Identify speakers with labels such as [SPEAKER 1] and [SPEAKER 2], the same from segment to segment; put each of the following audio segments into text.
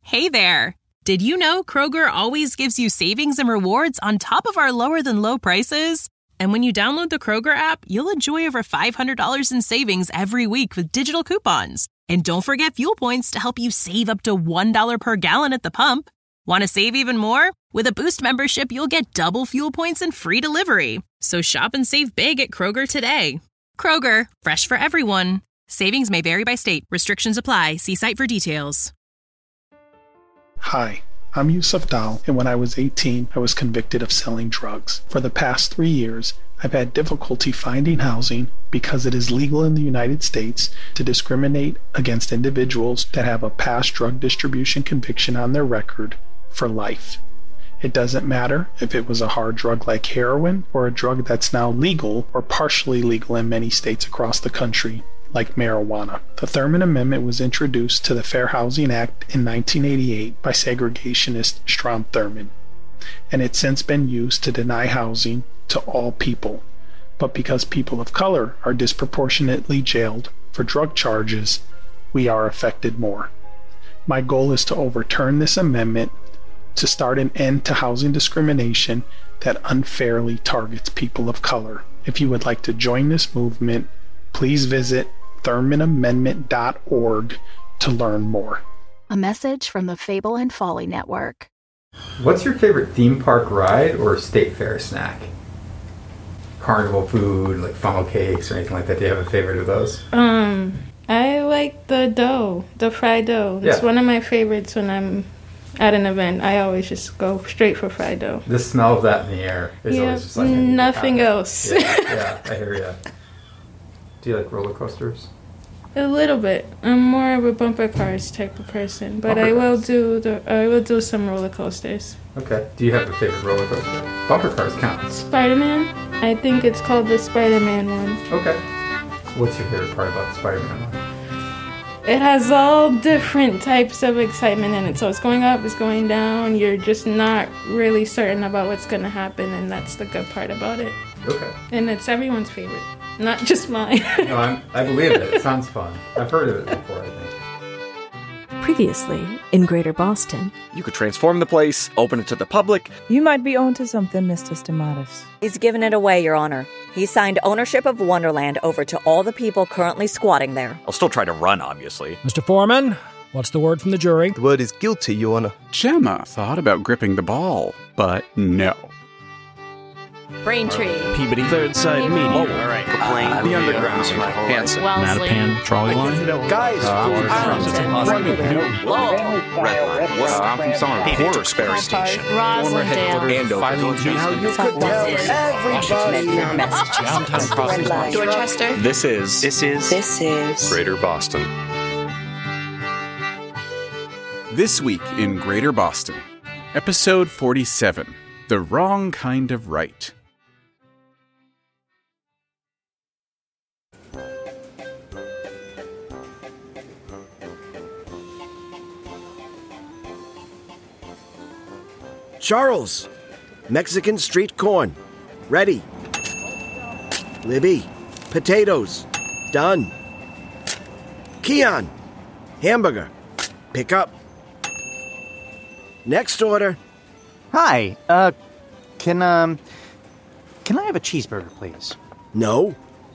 [SPEAKER 1] Hey there! Did you know Kroger always gives you savings and rewards on top of our lower-than-low prices? And when you download the Kroger app, you'll enjoy over $500 in savings every week with digital coupons. And don't forget fuel points to help you save up to $1 per gallon at the pump. Want to save even more? With a Boost membership, you'll get double fuel points and free delivery. So shop and save big at Kroger today. Kroger, fresh for everyone. Savings may vary by state. Restrictions apply. See site for details.
[SPEAKER 2] Hi, I'm Yusuf Dal, and when I was 18, I was convicted of selling drugs. For the past 3 years, I've had difficulty finding housing because it is legal in the United States to discriminate against individuals that have a past drug distribution conviction on their record for life. It doesn't matter if it was a hard drug like heroin or a drug that's now legal or partially legal in many states across the country, like marijuana. The Thurmond Amendment was introduced to the Fair Housing Act in 1988 by segregationist Strom Thurmond, and it's since been used to deny housing to all people. But because people of color are disproportionately jailed for drug charges, we are affected more. My goal is to overturn this amendment to start an end to housing discrimination that unfairly targets people of color. If you would like to join this movement, please visit ThurmondAmendment.org to learn more.
[SPEAKER 3] A message from the Fable and Folly Network.
[SPEAKER 4] What's your favorite theme park ride or state fair snack? Carnival food, like funnel cakes or anything like that. Do you have a favorite of those?
[SPEAKER 5] I like the fried dough. It's one of my favorites when I'm at an event. I always just go straight for fried dough.
[SPEAKER 4] The smell of that in the air is always just like
[SPEAKER 5] nothing else.
[SPEAKER 4] Yeah, I hear you. Do you like roller coasters?
[SPEAKER 5] A little bit. I'm more of a bumper cars type of person, but I will do some roller coasters.
[SPEAKER 4] Okay. Do you have a favorite roller coaster? Bumper cars count.
[SPEAKER 5] Spider-Man. I think it's called the Spider-Man one.
[SPEAKER 4] Okay. What's your favorite part about the Spider-Man one?
[SPEAKER 5] It has all different types of excitement in it. So it's going up, it's going down. You're just not really certain about what's going to happen, and that's the good part about it.
[SPEAKER 4] Okay.
[SPEAKER 5] And it's everyone's favorite, not just mine.
[SPEAKER 4] No, I believe it. It sounds fun. I've heard of it before, I think.
[SPEAKER 6] Previously, in Greater Boston.
[SPEAKER 7] You could transform the place, open it to the public.
[SPEAKER 8] You might be onto something, Mr. Stamatis.
[SPEAKER 9] He's given it away, Your Honor. He signed ownership of Wonderland over to all the people currently squatting there.
[SPEAKER 7] I'll still try to run, obviously.
[SPEAKER 10] Mr. Foreman, what's the word from the jury?
[SPEAKER 11] The word is guilty, Your Honor.
[SPEAKER 12] Gemma thought about gripping the ball, but no.
[SPEAKER 1] Braintree.
[SPEAKER 10] Peabody.
[SPEAKER 13] Third Side Media.
[SPEAKER 7] Oh, all right.
[SPEAKER 13] Complain.
[SPEAKER 7] The Underground. Hanson.
[SPEAKER 10] Mattapan. Trolley line.
[SPEAKER 11] Guys,
[SPEAKER 7] I'm from Summer. Porter Sparrow Station.
[SPEAKER 1] Rosendale.
[SPEAKER 7] Downtown Crossing.
[SPEAKER 1] Dorchester.
[SPEAKER 7] This is Greater Boston.
[SPEAKER 12] This week in Greater Boston, episode 47, The Wrong Kind of Right.
[SPEAKER 13] Charles, Mexican street corn. Ready. Libby, potatoes. Done. Keon, hamburger. Pick up. Next order.
[SPEAKER 14] Hi, can I have a cheeseburger, please?
[SPEAKER 13] No.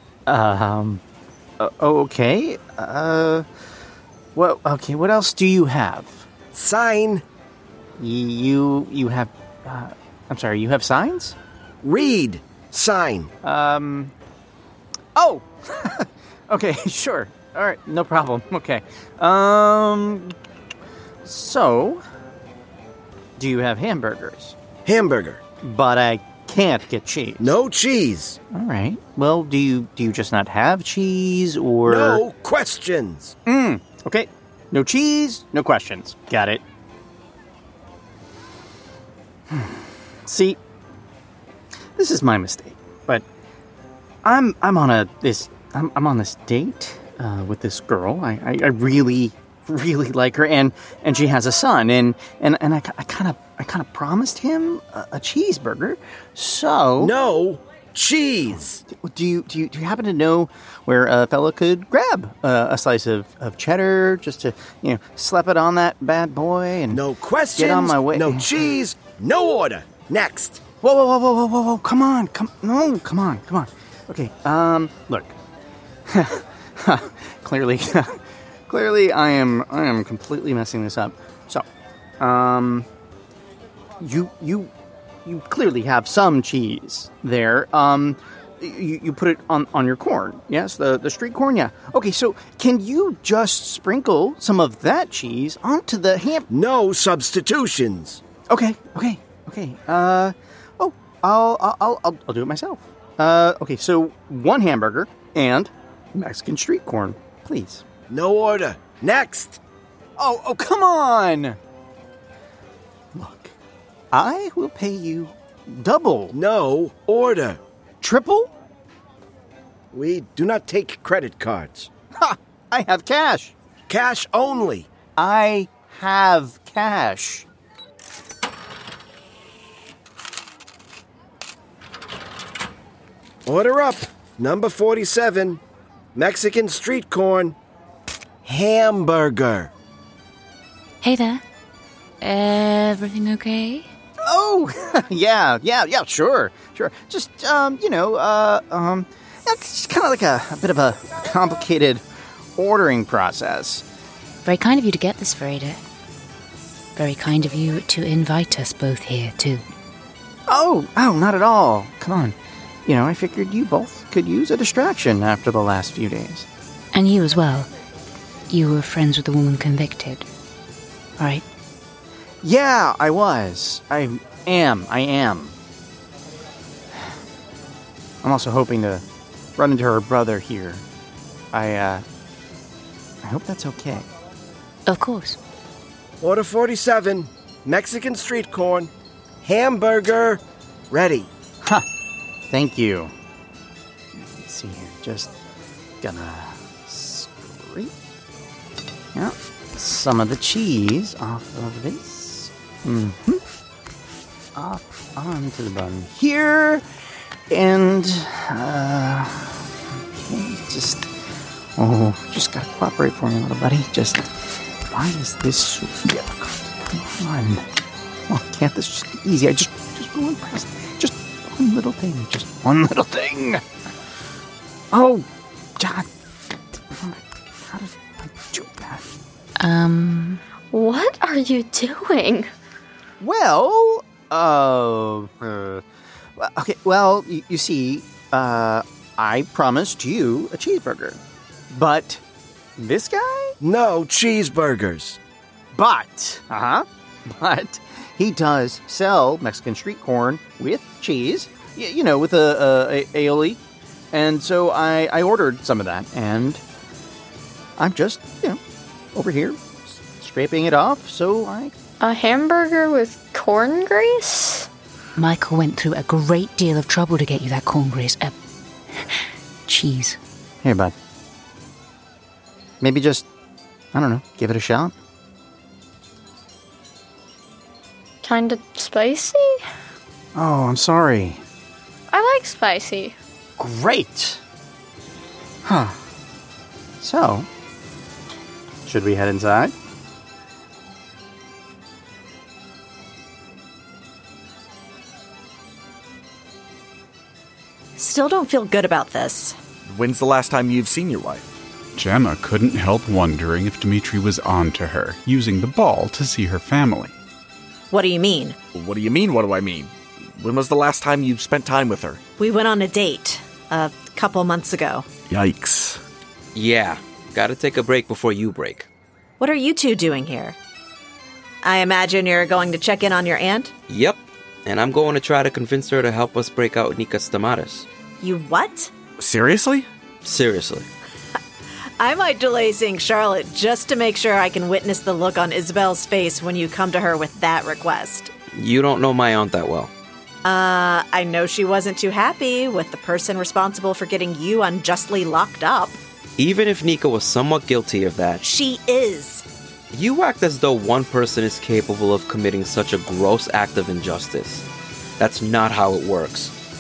[SPEAKER 14] Okay. Well, okay, what else do you have?
[SPEAKER 13] Sign.
[SPEAKER 14] You have, I'm sorry, you have signs?
[SPEAKER 13] Read. Sign.
[SPEAKER 14] Oh! Okay, sure. All right, no problem. Okay. So, do you have hamburgers?
[SPEAKER 13] Hamburger.
[SPEAKER 14] But I can't get cheese.
[SPEAKER 13] No cheese.
[SPEAKER 14] All right. Well, do you just not have cheese, or...
[SPEAKER 13] No questions.
[SPEAKER 14] Okay. No cheese, no questions. Got it. See, this is my mistake, but I'm on this date with this girl. I really like her, and she has a son, and I kind of promised him a cheeseburger. So
[SPEAKER 13] no cheese.
[SPEAKER 14] Do you happen to know where a fella could grab a slice of cheddar just to, slap it on that bad boy and
[SPEAKER 13] no questions,
[SPEAKER 14] get on my way?
[SPEAKER 13] No cheese, no order. Next.
[SPEAKER 14] Whoa! Come on. Okay. Look. Clearly, I am completely messing this up. So, you clearly have some cheese there. You put it on your corn, yes? The street corn, yeah. Okay, so can you just sprinkle some of that cheese onto the ham?
[SPEAKER 13] No substitutions.
[SPEAKER 14] Okay. I'll do it myself. Okay, so 1 hamburger and Mexican street corn, please.
[SPEAKER 13] No order. Next.
[SPEAKER 14] Oh, come on. Look, I will pay you double.
[SPEAKER 13] No order.
[SPEAKER 14] Triple?
[SPEAKER 13] We do not take credit cards.
[SPEAKER 14] Ha! I have cash.
[SPEAKER 13] Cash only.
[SPEAKER 14] I have cash.
[SPEAKER 13] Order up. Number 47. Mexican street corn. Hamburger.
[SPEAKER 11] Hey there. Everything okay?
[SPEAKER 14] Oh, yeah, sure. Just, it's kind of like a bit of a complicated ordering process.
[SPEAKER 11] Very kind of you to get this, Freda. Very kind of you to invite us both here, too.
[SPEAKER 14] Oh, not at all. Come on. I figured you both could use a distraction after the last few days.
[SPEAKER 11] And you as well. You were friends with the woman convicted, right?
[SPEAKER 14] Yeah, I was. I am. I'm also hoping to run into her brother here. I hope that's okay.
[SPEAKER 11] Of course.
[SPEAKER 13] Order 47. Mexican street corn. Hamburger. Ready.
[SPEAKER 14] Ha! Thank you. Let's see here. Just gonna scrape some of the cheese off of this. Off onto the bun here. And, okay, just gotta cooperate for me, little buddy. Why is this so difficult? Come on. Oh, can't this just be easy? I just one press. Just one little thing. Oh, God. How did I do that?
[SPEAKER 15] What are you doing?
[SPEAKER 14] Well, okay, well, you see, I promised you a cheeseburger. But this guy?
[SPEAKER 13] No cheeseburgers.
[SPEAKER 14] But he does sell Mexican street corn with cheese, with a aioli. And so I ordered some of that, and I'm just, over here scraping it off, so
[SPEAKER 15] A hamburger with corn grease?
[SPEAKER 11] Michael went through a great deal of trouble to get you that corn grease. Cheese.
[SPEAKER 14] Here, bud. Maybe just, I don't know, give it a shot.
[SPEAKER 15] Kinda spicy?
[SPEAKER 14] Oh, I'm sorry.
[SPEAKER 15] I like spicy.
[SPEAKER 14] Great! Huh. So, should we head inside?
[SPEAKER 9] Still don't feel good about this.
[SPEAKER 7] When's the last time you've seen your wife?
[SPEAKER 12] Gemma couldn't help wondering if Dimitri was on to her, using the ball to see her family.
[SPEAKER 9] What do you mean?
[SPEAKER 7] What do you mean, what do I mean? When was the last time you spent time with her?
[SPEAKER 9] We went on a date a couple months ago.
[SPEAKER 7] Yikes.
[SPEAKER 16] Yeah, gotta take a break before you break.
[SPEAKER 9] What are you two doing here? I imagine you're going to check in on your aunt?
[SPEAKER 16] Yep, and I'm going to try to convince her to help us break out Nika Stamatis.
[SPEAKER 9] You what?
[SPEAKER 7] Seriously?
[SPEAKER 16] Seriously.
[SPEAKER 9] I might delay seeing Charlotte just to make sure I can witness the look on Isabel's face when you come to her with that request.
[SPEAKER 16] You don't know my aunt that well.
[SPEAKER 9] I know she wasn't too happy with the person responsible for getting you unjustly locked up.
[SPEAKER 16] Even if Nika was somewhat guilty of that...
[SPEAKER 9] She is.
[SPEAKER 16] You act as though one person is capable of committing such a gross act of injustice. That's not how it works.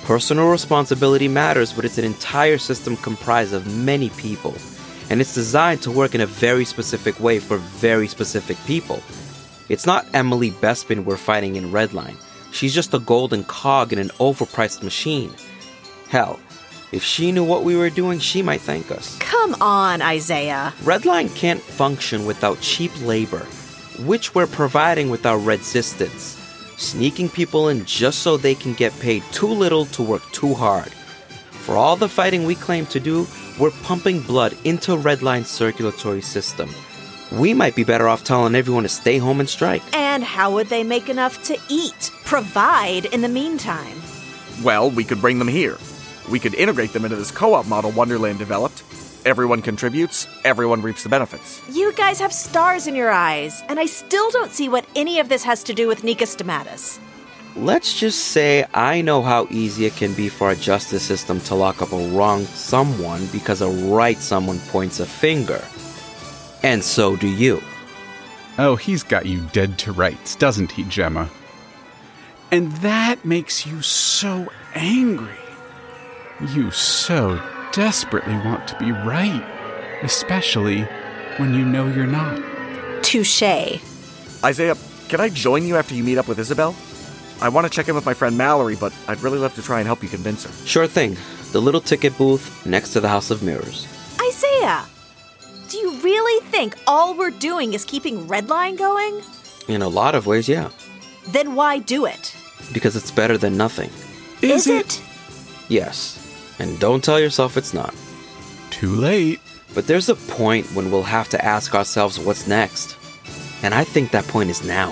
[SPEAKER 16] Personal responsibility matters, but it's an entire system comprised of many people. And it's designed to work in a very specific way for very specific people. It's not Emily Bespin we're fighting in Redline. She's just a golden cog in an overpriced machine. Hell, if she knew what we were doing, she might thank us.
[SPEAKER 9] Come on, Isaiah.
[SPEAKER 16] Redline can't function without cheap labor, which we're providing with our resistance. Sneaking people in just so they can get paid too little to work too hard. For all the fighting we claim to do, we're pumping blood into Redline's circulatory system. We might be better off telling everyone to stay home and strike.
[SPEAKER 9] And how would they make enough to eat, provide in the meantime?
[SPEAKER 7] Well, we could bring them here. We could integrate them into this co-op model Wonderland developed. Everyone contributes, everyone reaps the benefits.
[SPEAKER 9] You guys have stars in your eyes, and I still don't see what any of this has to do with Nika Stamatis.
[SPEAKER 16] Let's just say I know how easy it can be for our justice system to lock up a wrong someone because a right someone points a finger. And so do you.
[SPEAKER 12] Oh, he's got you dead to rights, doesn't he, Gemma? And that makes you so angry. You so desperately want to be right, especially when you know you're not.
[SPEAKER 9] Touché.
[SPEAKER 7] Isaiah, can I join you after you meet up with Isabel? I want to check in with my friend Mallory, but I'd really love to try and help you convince her.
[SPEAKER 16] Sure thing. The little ticket booth next to the House of Mirrors.
[SPEAKER 9] Isaiah, do you really think all we're doing is keeping Redline going?
[SPEAKER 16] In a lot of ways, yeah.
[SPEAKER 9] Then why do it?
[SPEAKER 16] Because it's better than nothing.
[SPEAKER 9] Is it?
[SPEAKER 16] Yes. And don't tell yourself it's not.
[SPEAKER 12] Too late.
[SPEAKER 16] But there's a point when we'll have to ask ourselves what's next. And I think that point is now.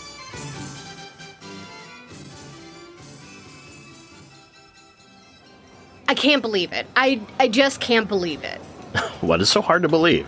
[SPEAKER 17] I can't believe it. I just can't believe it.
[SPEAKER 18] What is so hard to believe?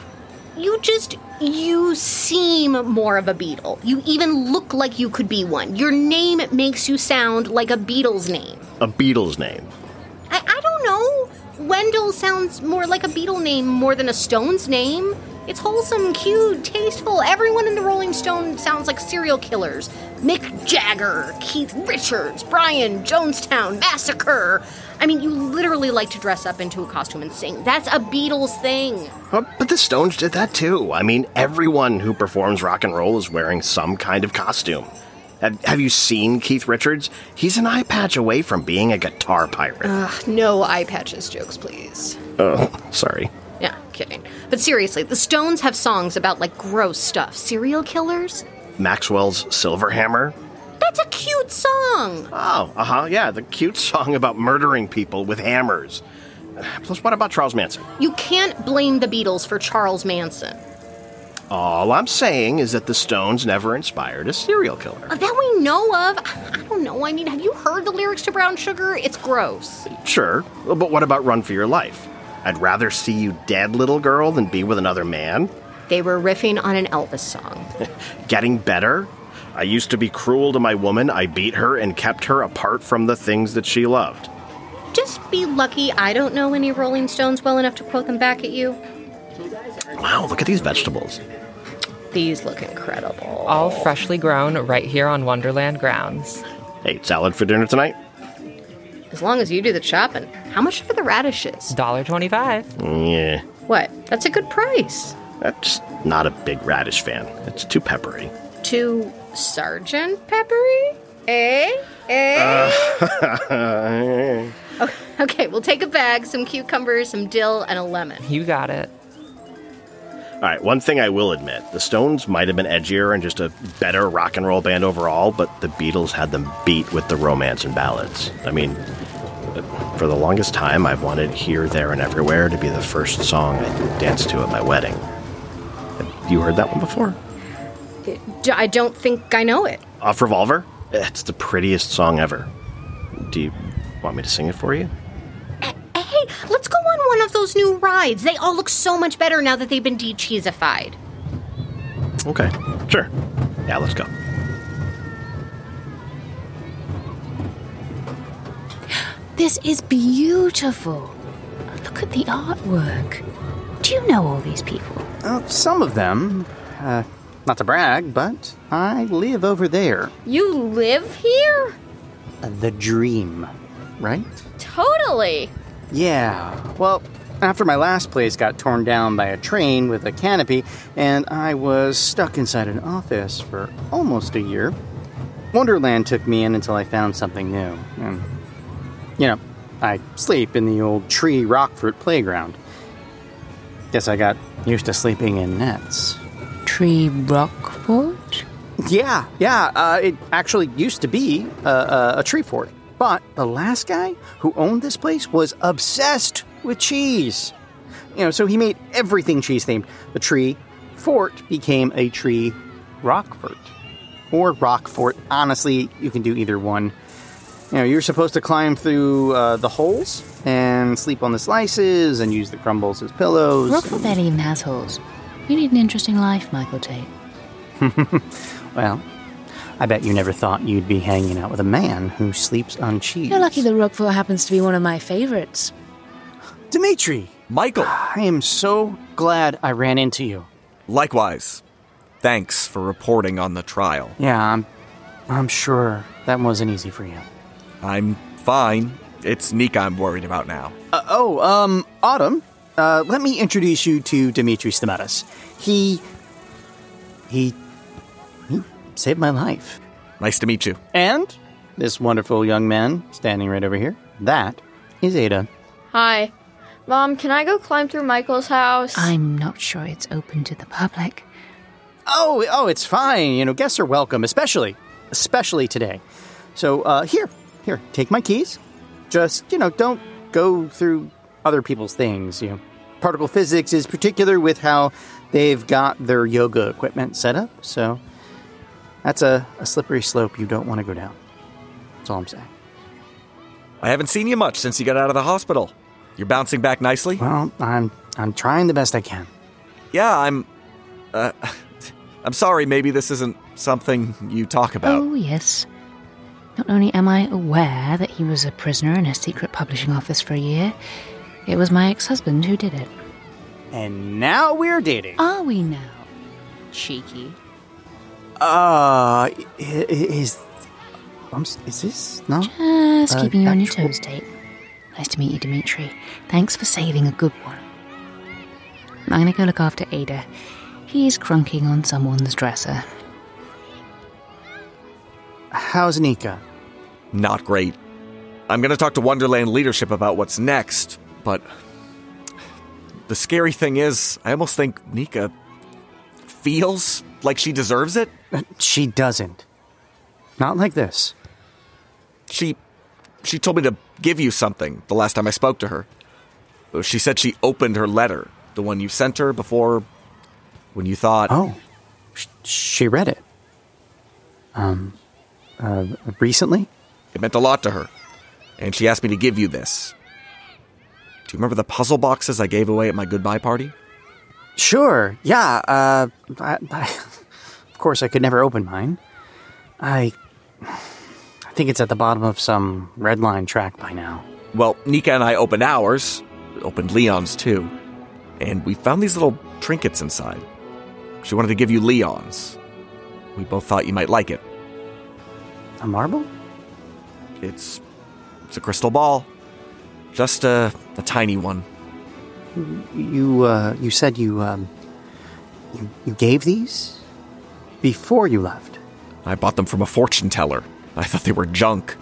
[SPEAKER 17] You seem more of a Beatle. You even look like you could be one. Your name makes you sound like a Beatles name.
[SPEAKER 18] A Beatles name?
[SPEAKER 17] I don't know. Wendell sounds more like a Beatle name more than a Stones name. It's wholesome, cute, tasteful. Everyone in the Rolling Stone sounds like serial killers. Mick Jagger, Keith Richards, Brian, Jonestown, Massacre. I mean, you literally like to dress up into a costume and sing. That's a Beatles thing.
[SPEAKER 18] But the Stones did that too. I mean, everyone who performs rock and roll is wearing some kind of costume. Have you seen Keith Richards? He's an eye patch away from being a guitar pirate.
[SPEAKER 17] No eye patches jokes, please.
[SPEAKER 18] Oh, sorry.
[SPEAKER 17] Yeah, kidding. But seriously, the Stones have songs about, like, gross stuff. Serial killers?
[SPEAKER 18] Maxwell's Silverhammer?
[SPEAKER 17] That's a cute song!
[SPEAKER 18] Oh, yeah, the cute song about murdering people with hammers. Plus, what about Charles Manson?
[SPEAKER 17] You can't blame the Beatles for Charles Manson.
[SPEAKER 18] All I'm saying is that the Stones never inspired a serial killer.
[SPEAKER 17] That we know of. I don't know. I mean, have you heard the lyrics to Brown Sugar? It's gross.
[SPEAKER 18] Sure, but what about Run for Your Life? I'd rather see you dead, little girl, than be with another man.
[SPEAKER 17] They were riffing on an Elvis song.
[SPEAKER 18] Getting better? I used to be cruel to my woman. I beat her and kept her apart from the things that she loved.
[SPEAKER 17] Just be lucky I don't know any Rolling Stones well enough to quote them back at you.
[SPEAKER 18] Wow, look at these vegetables.
[SPEAKER 17] These look incredible.
[SPEAKER 19] All freshly grown right here on Wonderland grounds.
[SPEAKER 18] Hey, salad for dinner tonight?
[SPEAKER 17] As long as you do the chopping. How much for the radishes?
[SPEAKER 19] $1.25.
[SPEAKER 18] Yeah.
[SPEAKER 17] What? That's a good price.
[SPEAKER 18] That's not a big radish fan. It's too peppery.
[SPEAKER 17] Too Sergeant Peppery? Okay, we'll take a bag, some cucumbers, some dill, and a lemon.
[SPEAKER 19] You got it.
[SPEAKER 18] All right, one thing I will admit, the Stones might have been edgier and just a better rock and roll band overall, but the Beatles had them beat with the romance and ballads. I mean, for the longest time, I've wanted Here, There, and Everywhere to be the first song I danced to at my wedding. Have you heard that one before?
[SPEAKER 17] I don't think I know it.
[SPEAKER 18] Off Revolver? It's the prettiest song ever. Do you want me to sing it for you?
[SPEAKER 17] Hey, let's go on one of those new rides. They all look so much better now that they've been de-cheesified.
[SPEAKER 18] Okay, sure. Yeah, let's go.
[SPEAKER 11] This is beautiful. Look at the artwork. Do you know all these people?
[SPEAKER 14] Some of them. Not to brag, but I live over there.
[SPEAKER 17] You live here?
[SPEAKER 14] The dream. right?
[SPEAKER 15] Totally.
[SPEAKER 14] Yeah, well, after my last place got torn down by a train with a canopy, and I was stuck inside an office for almost a year, Wonderland took me in until I found something new. And, I sleep in the old Tree Rockfort playground. Guess I got used to sleeping in nets.
[SPEAKER 11] Tree Rockfort?
[SPEAKER 14] Yeah, it actually used to be a tree fort. But the last guy who owned this place was obsessed with cheese. So he made everything cheese-themed. The tree fort became a Tree Rockfort. Or Rockfort. Honestly, you can do either one. You're supposed to climb through the holes and sleep on the slices and use the crumbles as pillows.
[SPEAKER 11] Rockfort barely even has holes. You need an interesting life, Michael Tate.
[SPEAKER 14] Well, I bet you never thought you'd be hanging out with a man who sleeps on cheese.
[SPEAKER 11] You're lucky the Roquefort happens to be one of my favorites.
[SPEAKER 14] Dimitri!
[SPEAKER 7] Michael!
[SPEAKER 14] I am so glad I ran into you.
[SPEAKER 7] Likewise. Thanks for reporting on the trial.
[SPEAKER 14] Yeah, I'm sure that wasn't easy for you.
[SPEAKER 7] I'm fine. It's Nika I'm worried about now.
[SPEAKER 14] Autumn, let me introduce you to Dimitri Stamatis. He saved my life.
[SPEAKER 7] Nice to meet you.
[SPEAKER 14] And this wonderful young man standing right over here, that is Ada.
[SPEAKER 15] Hi. Mom, can I go climb through Michael's house?
[SPEAKER 11] I'm not sure it's open to the public.
[SPEAKER 14] Oh, it's fine. Guests are welcome, especially today. So, here, take my keys. Just, don't go through other people's things. Particle physics is particular with how they've got their yoga equipment set up, so that's a slippery slope you don't want to go down. That's all I'm saying.
[SPEAKER 7] I haven't seen you much since you got out of the hospital. You're bouncing back nicely?
[SPEAKER 14] Well, I'm trying the best I can.
[SPEAKER 7] Yeah, I'm sorry, maybe this isn't something you talk about.
[SPEAKER 11] Oh, yes. Not only am I aware that he was a prisoner in a secret publishing office for a year, it was my ex-husband who did it.
[SPEAKER 14] And now we're dating.
[SPEAKER 11] Are we now? Cheeky.
[SPEAKER 14] Is this, no?
[SPEAKER 11] Just keeping you on your toes, Tate. Nice to meet you, Dimitri. Thanks for saving a good one. I'm gonna go look after Ada. He's crunking on someone's dresser.
[SPEAKER 14] How's Nika?
[SPEAKER 7] Not great. I'm gonna talk to Wonderland leadership about what's next, but the scary thing is, I almost think Nika feels like she deserves it.
[SPEAKER 14] She doesn't. Not like this.
[SPEAKER 7] She told me to give you something the last time I spoke to her. She said she opened her letter, the one you sent her before, when you thought...
[SPEAKER 14] Oh, she read it. Recently?
[SPEAKER 7] It meant a lot to her, and she asked me to give you this. Do you remember the puzzle boxes I gave away at my goodbye party?
[SPEAKER 14] Sure, yeah, of course I could never open mine. I think it's at the bottom of some red line track by now.
[SPEAKER 7] Well, Nika and I opened ours, opened Leon's too, and we found these little trinkets inside. She wanted to give you Leon's. We both thought you might like it.
[SPEAKER 14] A marble?
[SPEAKER 7] It's a crystal ball. Just a tiny one.
[SPEAKER 14] You said you gave these before you left?
[SPEAKER 7] I bought them from a fortune teller. I thought they were junk.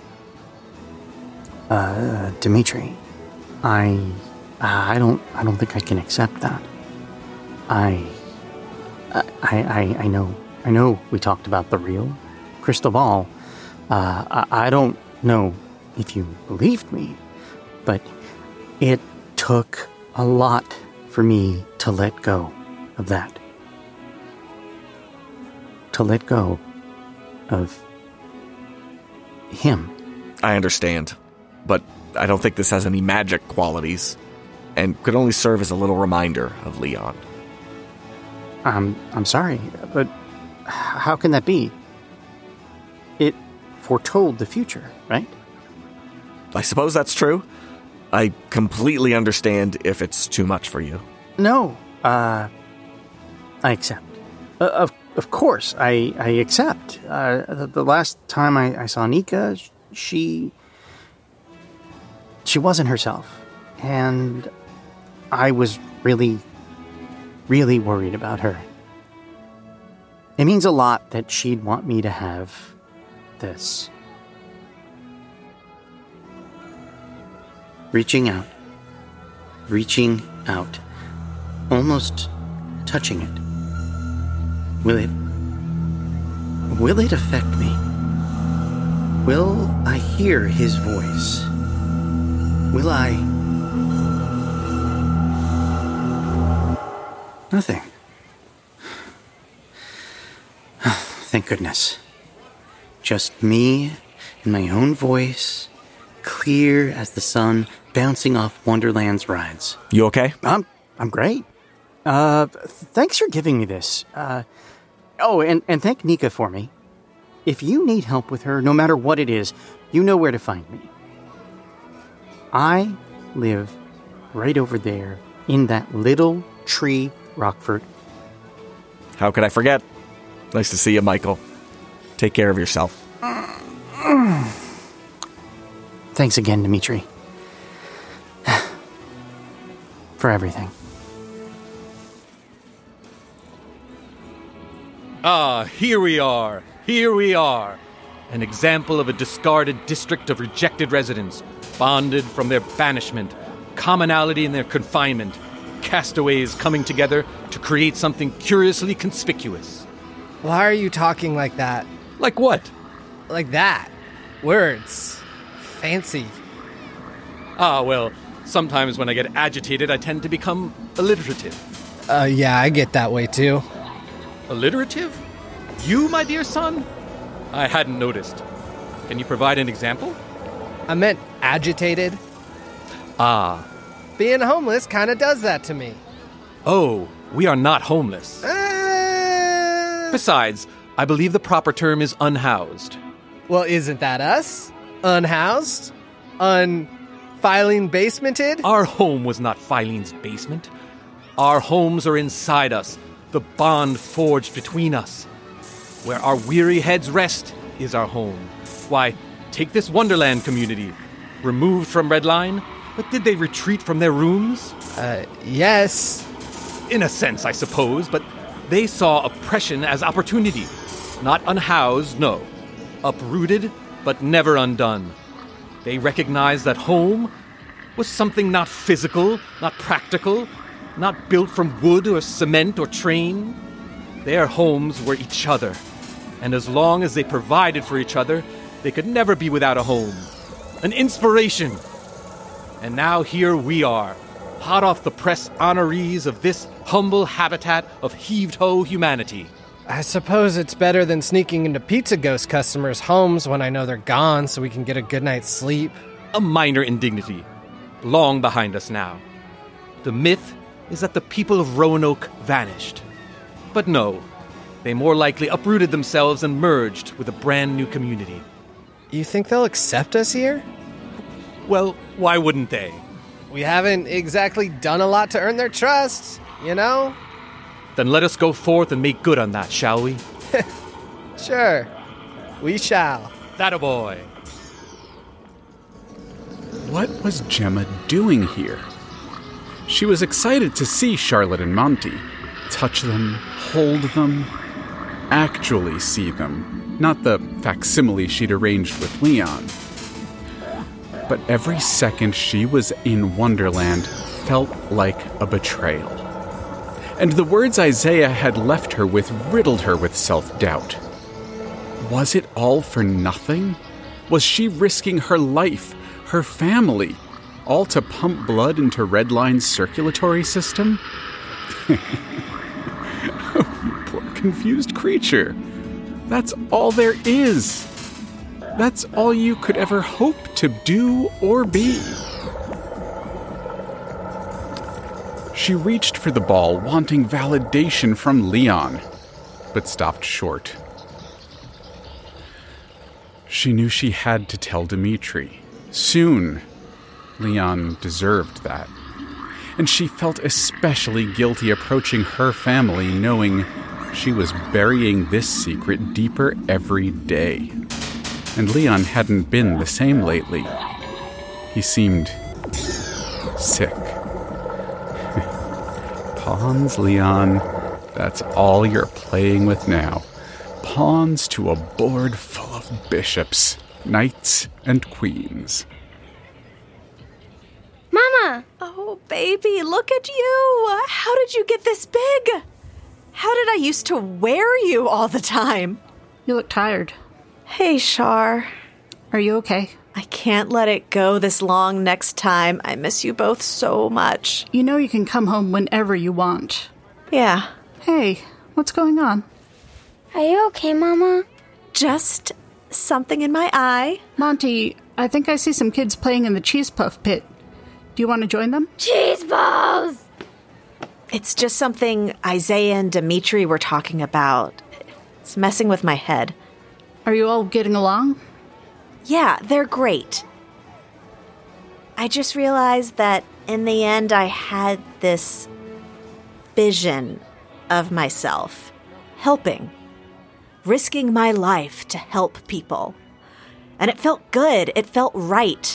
[SPEAKER 14] Dimitri, I don't think I can accept that. I know we talked about the real crystal ball. I don't know if you believed me, but it took a lot for me to let go of that. To let go of him.
[SPEAKER 7] I understand, but I don't think this has any magic qualities, and could only serve as a little reminder of Leon.
[SPEAKER 14] I'm sorry, but how can that be? It foretold the future, right?
[SPEAKER 7] I suppose that's true. I completely understand if it's too much for you.
[SPEAKER 14] No, I accept. Of course, I accept. The last time I saw Nika, she she wasn't herself. And I was really, really worried about her. It means a lot that she'd want me to have this. Reaching out, almost touching it. Will it affect me? Will I hear his voice? Will I... Nothing. Thank goodness. Just me and my own voice, clear as the sun, bouncing off Wonderland's rides.
[SPEAKER 7] You okay?
[SPEAKER 14] I'm great. Thanks for giving me this. And thank Nika for me. If you need help with her, no matter what it is, you know where to find me. I live right over there in that little tree, Rockford.
[SPEAKER 7] How could I forget? Nice to see you, Michael. Take care of yourself.
[SPEAKER 14] Thanks again, Dimitri. For everything.
[SPEAKER 20] Here we are. An example of a discarded district of rejected residents, bonded from their banishment, commonality in their confinement, castaways coming together to create something curiously conspicuous.
[SPEAKER 21] Why are you talking like that?
[SPEAKER 20] Like what?
[SPEAKER 21] Like that. Words. Fancy.
[SPEAKER 20] Well, sometimes when I get agitated, I tend to become alliterative.
[SPEAKER 21] Yeah, I get that way too.
[SPEAKER 20] Alliterative? You, my dear son? I hadn't noticed. Can you provide an example?
[SPEAKER 21] I meant agitated. Being homeless kind of does that to me.
[SPEAKER 20] Oh, we are not homeless. Besides, I believe the proper term is unhoused.
[SPEAKER 21] Well, isn't that us? Unhoused? Filing basemented?
[SPEAKER 20] Our home was not Filene's basement. Our homes are inside us, the bond forged between us. Where our weary heads rest is our home. Why, take this Wonderland community. Removed from Redline, but did they retreat from their rooms?
[SPEAKER 21] Yes.
[SPEAKER 20] In a sense, I suppose, but they saw oppression as opportunity. Not unhoused, no. Uprooted, but never undone. They recognized that home was something not physical, not practical, not built from wood or cement or train. Their homes were each other, and as long as they provided for each other, they could never be without a home. An inspiration. And now here we are, hot off the press honorees of this humble habitat of heaved-ho humanity.
[SPEAKER 21] I suppose it's better than sneaking into Pizza Ghost customers' homes when I know they're gone so we can get a good night's sleep.
[SPEAKER 20] A minor indignity, long behind us now. The myth is that the people of Roanoke vanished. But no, they more likely uprooted themselves and merged with a brand new community.
[SPEAKER 21] You think they'll accept us here?
[SPEAKER 20] Well, why wouldn't they?
[SPEAKER 21] We haven't exactly done a lot to earn their trust, you know?
[SPEAKER 20] Then let us go forth and make good on that, shall we?
[SPEAKER 21] Sure, we shall.
[SPEAKER 20] That-a-boy.
[SPEAKER 12] What was Gemma doing here? She was excited to see Charlotte and Monty. Touch them, hold them, actually see them, not the facsimile she'd arranged with Leon. But every second she was in Wonderland felt like a betrayal. And the words Isaiah had left her with riddled her with self-doubt. Was it all for nothing? Was she risking her life, her family, all to pump blood into Redline's circulatory system? Oh, you poor confused creature. That's all there is. That's all you could ever hope to do or be. She reached for the ball, wanting validation from Leon, but stopped short. She knew she had to tell Dimitri. Soon. Leon deserved that. And she felt especially guilty approaching her family, knowing she was burying this secret deeper every day. And Leon hadn't been the same lately. He seemed sick. Pawns, Leon. That's all you're playing with now. Pawns to a board full of bishops, knights, and queens.
[SPEAKER 15] Mama!
[SPEAKER 2] Oh, baby, look at you! How did you get this big? How did I used to wear you all the time?
[SPEAKER 22] You look tired.
[SPEAKER 2] Hey, Shar.
[SPEAKER 22] Are you okay?
[SPEAKER 2] I can't let it go this long next time. I miss you both so much.
[SPEAKER 22] You know you can come home whenever you want.
[SPEAKER 2] Yeah.
[SPEAKER 22] Hey, what's going on?
[SPEAKER 15] Are you okay, Mama?
[SPEAKER 2] Just something in my eye.
[SPEAKER 22] Monty, I think I see some kids playing in the cheese puff pit. Do you want to join them?
[SPEAKER 15] Cheese balls!
[SPEAKER 2] It's just something Isaiah and Dimitri were talking about. It's messing with my head.
[SPEAKER 22] Are you all getting along?
[SPEAKER 2] Yeah, they're great. I just realized that in the end I had this vision of myself helping, risking my life to help people. And it felt good. It felt right.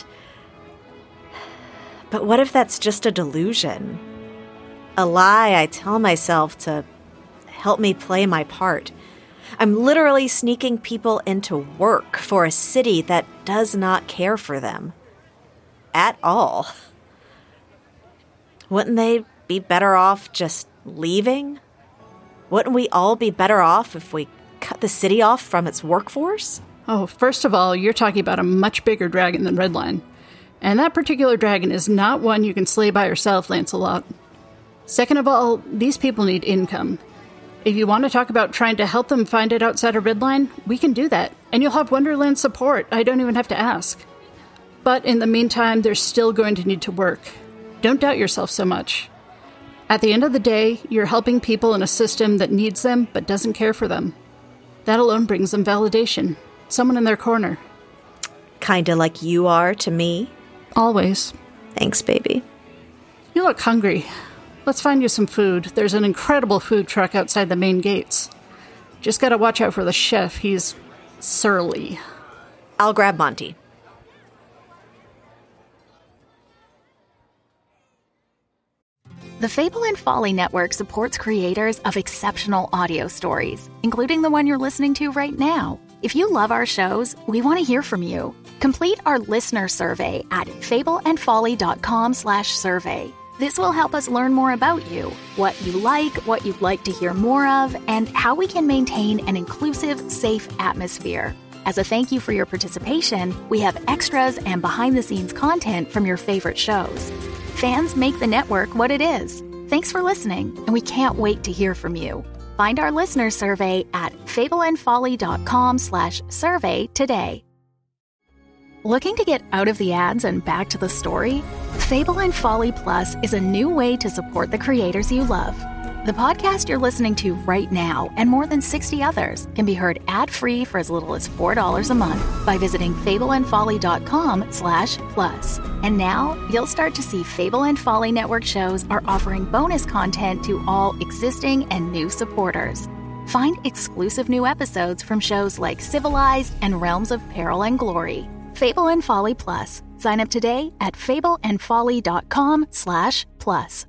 [SPEAKER 2] But what if that's just a delusion? A lie I tell myself to help me play my part. I'm literally sneaking people into work for a city that does not care for them. At all. Wouldn't they be better off just leaving? Wouldn't we all be better off if we cut the city off from its workforce?
[SPEAKER 22] Oh, first of all, you're talking about a much bigger dragon than Redline. And that particular dragon is not one you can slay by yourself, Lancelot. Second of all, these people need income. If you want to talk about trying to help them find it outside of Redline, we can do that. And you'll have Wonderland's support. I don't even have to ask. But in the meantime, they're still going to need to work. Don't doubt yourself so much. At the end of the day, you're helping people in a system that needs them but doesn't care for them. That alone brings them validation. Someone in their corner.
[SPEAKER 2] Kinda like you are to me.
[SPEAKER 22] Always.
[SPEAKER 2] Thanks, baby.
[SPEAKER 22] You look hungry. Let's find you some food. There's an incredible food truck outside the main gates. Just gotta watch out for the chef. He's surly.
[SPEAKER 2] I'll grab Monty.
[SPEAKER 3] The Fable and Folly Network supports creators of exceptional audio stories, including the one you're listening to right now. If you love our shows, we want to hear from you. Complete our listener survey at fableandfolly.com/survey. This will help us learn more about you, what you like, what you'd like to hear more of, and how we can maintain an inclusive, safe atmosphere. As a thank you for your participation, we have extras and behind-the-scenes content from your favorite shows. Fans make the network what it is. Thanks for listening, and we can't wait to hear from you. Find our listener survey at fableandfolly.com/survey today. Looking to get out of the ads and back to the story? Fable and Folly Plus is a new way to support the creators you love. The podcast you're listening to right now and more than 60 others can be heard ad-free for as little as $4 a month by visiting fableandfolly.com/plus. And now you'll start to see Fable and Folly Network shows are offering bonus content to all existing and new supporters. Find exclusive new episodes from shows like Civilized and Realms of Peril and Glory. Fable and Folly Plus. Sign up today at fableandfolly.com/plus.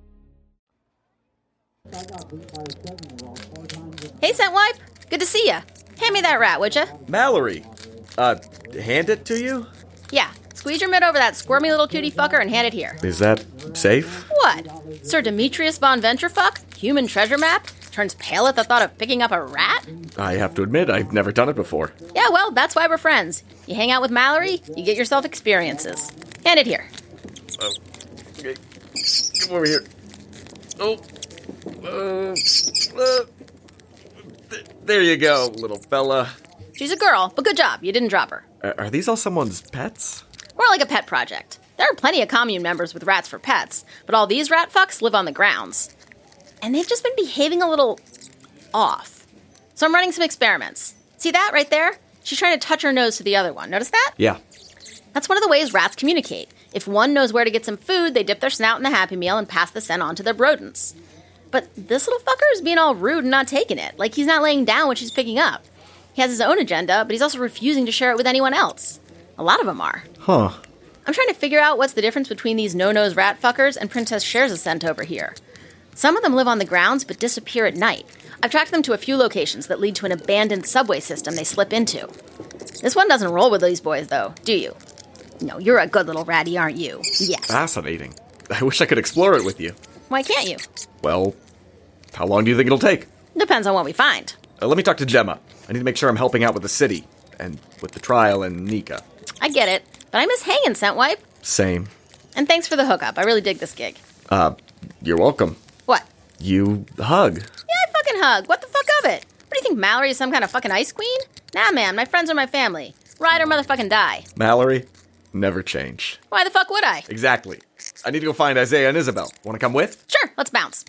[SPEAKER 17] Hey, Scentwipe. Good to see ya. Hand me that rat, would ya?
[SPEAKER 7] Mallory, hand it to you?
[SPEAKER 17] Yeah. Squeeze your mitt over that squirmy little cutie fucker and hand it here.
[SPEAKER 7] Is that safe?
[SPEAKER 17] What? Sir Demetrius von Venturefuck? Human treasure map? Turns pale at the thought of picking up a rat?
[SPEAKER 7] I have to admit, I've never done it before.
[SPEAKER 17] Yeah, well, that's why we're friends. You hang out with Mallory, you get yourself experiences. Hand it here.
[SPEAKER 7] Oh, okay. Come over here. Oh. There you go, little fella.
[SPEAKER 17] She's a girl, but good job. You didn't drop her.
[SPEAKER 7] Are these all someone's pets?
[SPEAKER 17] More like a pet project. There are plenty of commune members with rats for pets, but all these rat fucks live on the grounds. And they've just been behaving a little off. So I'm running some experiments. See that right there? She's trying to touch her nose to the other one. Notice that?
[SPEAKER 7] Yeah.
[SPEAKER 17] That's one of the ways rats communicate. If one knows where to get some food, they dip their snout in the Happy Meal and pass the scent on to their rodents. But this little fucker is being all rude and not taking it. Like he's not laying down what she's picking up. He has his own agenda, but he's also refusing to share it with anyone else. A lot of them are.
[SPEAKER 7] Huh.
[SPEAKER 4] I'm trying to figure out what's the difference between these no-nose rat fuckers and Princess Scherzescent over here. Some of them live on the grounds but disappear at night. I've tracked them to a few locations that lead to an abandoned subway system they slip into. This one doesn't roll with these boys, though, do you? No, you're a good little ratty, aren't you? Yes.
[SPEAKER 7] Fascinating. I wish I could explore it with you.
[SPEAKER 4] Why can't you?
[SPEAKER 7] Well, how long do you think it'll take?
[SPEAKER 4] Depends on what we find.
[SPEAKER 7] Let me talk to Gemma. I need to make sure I'm helping out with the city, and with the trial and Nika.
[SPEAKER 4] I get it, but I miss hanging, Scentwipe.
[SPEAKER 7] Same.
[SPEAKER 4] And thanks for the hookup. I really dig this gig.
[SPEAKER 7] You're welcome.
[SPEAKER 4] What?
[SPEAKER 7] You hug.
[SPEAKER 4] Yeah, I fucking hug. What the fuck of it? What do you think, Mallory is some kind of fucking ice queen? Nah, man, my friends are my family. Ride or motherfucking die.
[SPEAKER 7] Mallory, never change.
[SPEAKER 4] Why the fuck would I?
[SPEAKER 7] Exactly. I need to go find Isaiah and Isabel. Want to come with?
[SPEAKER 4] Sure, let's bounce.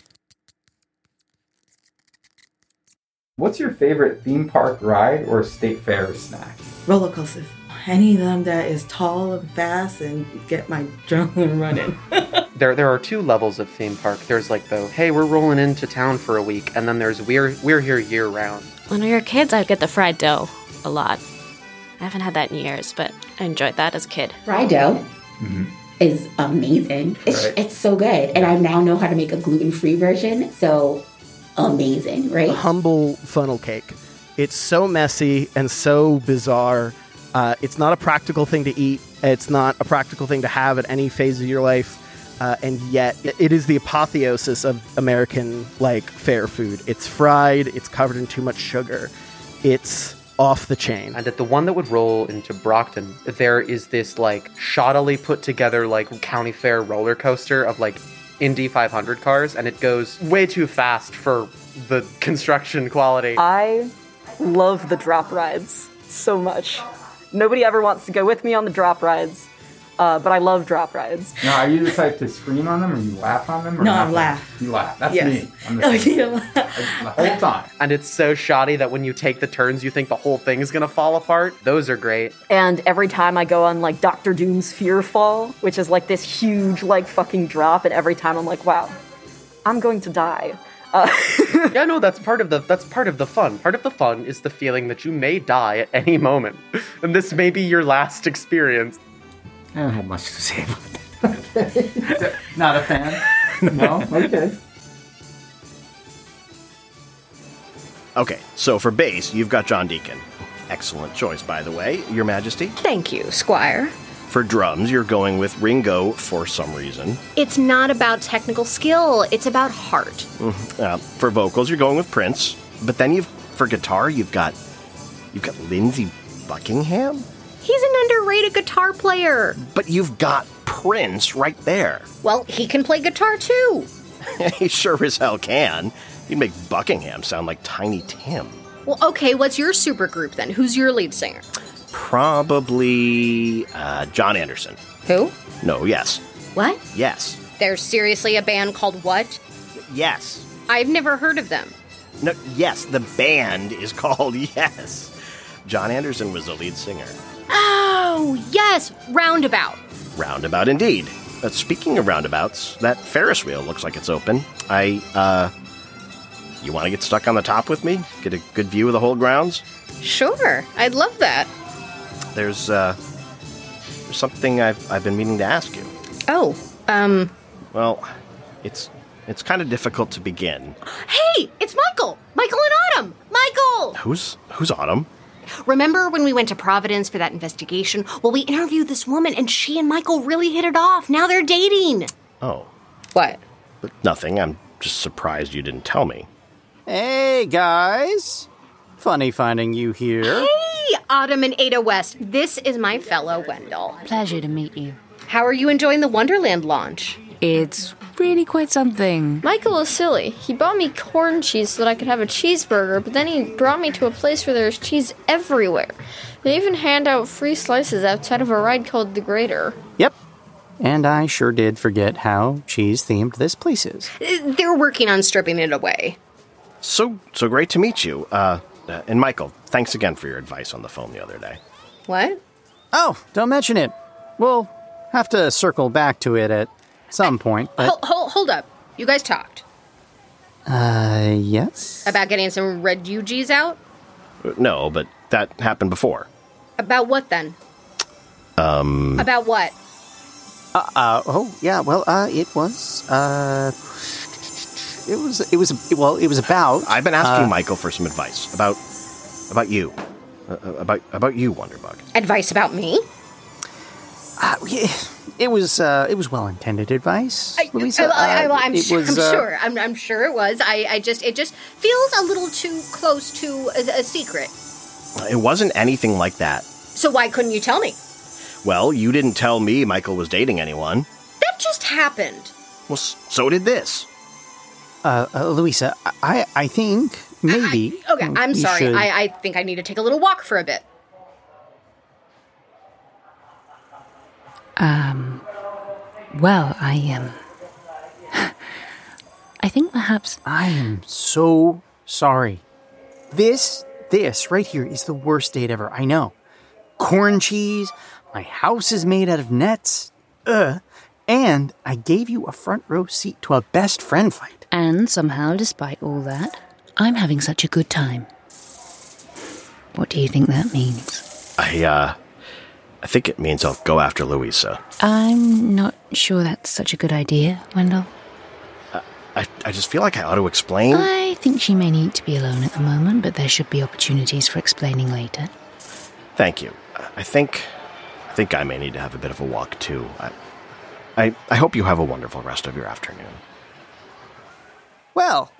[SPEAKER 5] What's your favorite theme park ride or state fair snack?
[SPEAKER 23] Roller coasters. Any of them that is tall and fast and get my adrenaline running.
[SPEAKER 14] There are two levels of theme park. There's like the, hey, we're rolling into town for a week, and then there's we're here year round.
[SPEAKER 24] When we were kids, I'd get the fried dough a lot. I haven't had that in years, but I enjoyed that as a kid.
[SPEAKER 25] Fried dough is amazing. It's so good. And I now know how to make a gluten-free version, so amazing, right?
[SPEAKER 26] Humble funnel cake. It's so messy and so bizarre. It's not a practical thing to eat. It's not a practical thing to have at any phase of your life. And yet, it is the apotheosis of American, fair food. It's fried. It's covered in too much sugar. It's off the chain.
[SPEAKER 14] And at the one that would roll into Brockton, there is this, shoddily put together, county fair roller coaster of, Indy 500 cars, and it goes way too fast for the construction quality.
[SPEAKER 27] I love the drop rides so much. Nobody ever wants to go with me on the drop rides, but I love drop rides.
[SPEAKER 5] Now, are you the type to scream on them, or you laugh on them? Or
[SPEAKER 27] No, I
[SPEAKER 5] nothing?
[SPEAKER 27] laugh.
[SPEAKER 5] You laugh. That's
[SPEAKER 27] Yes.
[SPEAKER 5] me. I'm the same. The whole time.
[SPEAKER 14] And it's so shoddy that when you take the turns, you think the whole thing is going to fall apart. Those are great.
[SPEAKER 27] And every time I go on, Dr. Doom's Fear Fall, which is, this huge, fucking drop, and every time I'm like, wow, I'm going to die.
[SPEAKER 14] Yeah, no, that's part of the fun. Part of the fun is the feeling that you may die at any moment, and this may be your last experience.
[SPEAKER 5] I don't have much to say about that. Not a fan? No? Okay.
[SPEAKER 18] Okay, so for base, you've got John Deacon. Excellent choice, by the way, Your Majesty.
[SPEAKER 17] Thank you, Squire.
[SPEAKER 18] For drums, you're going with Ringo for some reason.
[SPEAKER 17] It's not about technical skill, it's about heart.
[SPEAKER 18] For vocals, you're going with Prince. But then for guitar, you've got Lindsey Buckingham?
[SPEAKER 17] He's an underrated guitar player.
[SPEAKER 18] But you've got Prince right there.
[SPEAKER 17] Well, he can play guitar too.
[SPEAKER 18] He sure as hell can. You'd make Buckingham sound like Tiny Tim.
[SPEAKER 17] Well, okay, what's your supergroup then? Who's your lead singer?
[SPEAKER 18] Probably John Anderson.
[SPEAKER 17] Who?
[SPEAKER 18] No, yes.
[SPEAKER 17] What?
[SPEAKER 18] Yes.
[SPEAKER 17] There's seriously a band called what?
[SPEAKER 18] Yes.
[SPEAKER 17] I've never heard of them.
[SPEAKER 18] No, yes, the band is called Yes. John Anderson was the lead singer.
[SPEAKER 17] Oh, yes, Roundabout.
[SPEAKER 18] Roundabout indeed. Speaking of roundabouts, that Ferris wheel looks like it's open. You want to get stuck on the top with me? Get a good view of the whole grounds?
[SPEAKER 17] Sure, I'd love that.
[SPEAKER 18] There's something I've been meaning to ask you.
[SPEAKER 17] Oh,
[SPEAKER 18] Well, it's kind of difficult to begin.
[SPEAKER 17] Hey, it's Michael! Michael and Autumn! Michael!
[SPEAKER 18] Who's Autumn?
[SPEAKER 17] Remember when we went to Providence for that investigation? Well, we interviewed this woman, and she and Michael really hit it off. Now they're dating.
[SPEAKER 18] Oh.
[SPEAKER 17] What?
[SPEAKER 18] But nothing. I'm just surprised you didn't tell me.
[SPEAKER 28] Hey, guys. Funny finding you here.
[SPEAKER 17] Hey, Autumn and Ada West. This is my fellow Wendell.
[SPEAKER 11] Pleasure to meet you.
[SPEAKER 17] How are you enjoying the Wonderland launch?
[SPEAKER 11] It's really quite something.
[SPEAKER 15] Michael is silly. He bought me corn cheese so that I could have a cheeseburger, but then he brought me to a place where there's cheese everywhere. They even hand out free slices outside of a ride called The Grater.
[SPEAKER 28] Yep. And I sure did forget how cheese-themed this place is.
[SPEAKER 17] They're working on stripping it away.
[SPEAKER 18] So great to meet you. And Michael, thanks again for your advice on the phone the other day.
[SPEAKER 17] What?
[SPEAKER 28] Oh, don't mention it. We'll have to circle back to it at some point, but...
[SPEAKER 17] Hold up. You guys talked.
[SPEAKER 28] Yes?
[SPEAKER 17] About getting some refugees out?
[SPEAKER 18] No, but that happened before.
[SPEAKER 17] About what then? About what?
[SPEAKER 28] Oh, yeah, well, it was about...
[SPEAKER 18] I've been asking Michael for some advice about you. About you, Wonderbug.
[SPEAKER 17] Advice about me?
[SPEAKER 28] It was well-intended advice, Louisa.
[SPEAKER 17] I'm sure it was. It just feels a little too close to a secret.
[SPEAKER 18] It wasn't anything like that.
[SPEAKER 17] So why couldn't you tell me?
[SPEAKER 18] Well, you didn't tell me Michael was dating anyone.
[SPEAKER 17] That just happened.
[SPEAKER 18] Well, so did this.
[SPEAKER 28] Louisa, I think maybe...
[SPEAKER 17] Okay, I'm sorry. I think I need to take a little walk for a bit.
[SPEAKER 11] Well, I think perhaps...
[SPEAKER 28] I am so sorry. This right here is the worst date ever, I know. Corn cheese, my house is made out of nets, and I gave you a front row seat to a best friend fight.
[SPEAKER 11] And somehow, despite all that, I'm having such a good time. What do you think that means?
[SPEAKER 18] I think it means I'll go after Louisa.
[SPEAKER 11] I'm not sure that's such a good idea, Wendell.
[SPEAKER 18] I just feel like I ought to explain.
[SPEAKER 11] I think she may need to be alone at the moment, but there should be opportunities for explaining later.
[SPEAKER 18] Thank you. I think I may need to have a bit of a walk, too. I hope you have a wonderful rest of your afternoon.
[SPEAKER 28] Well,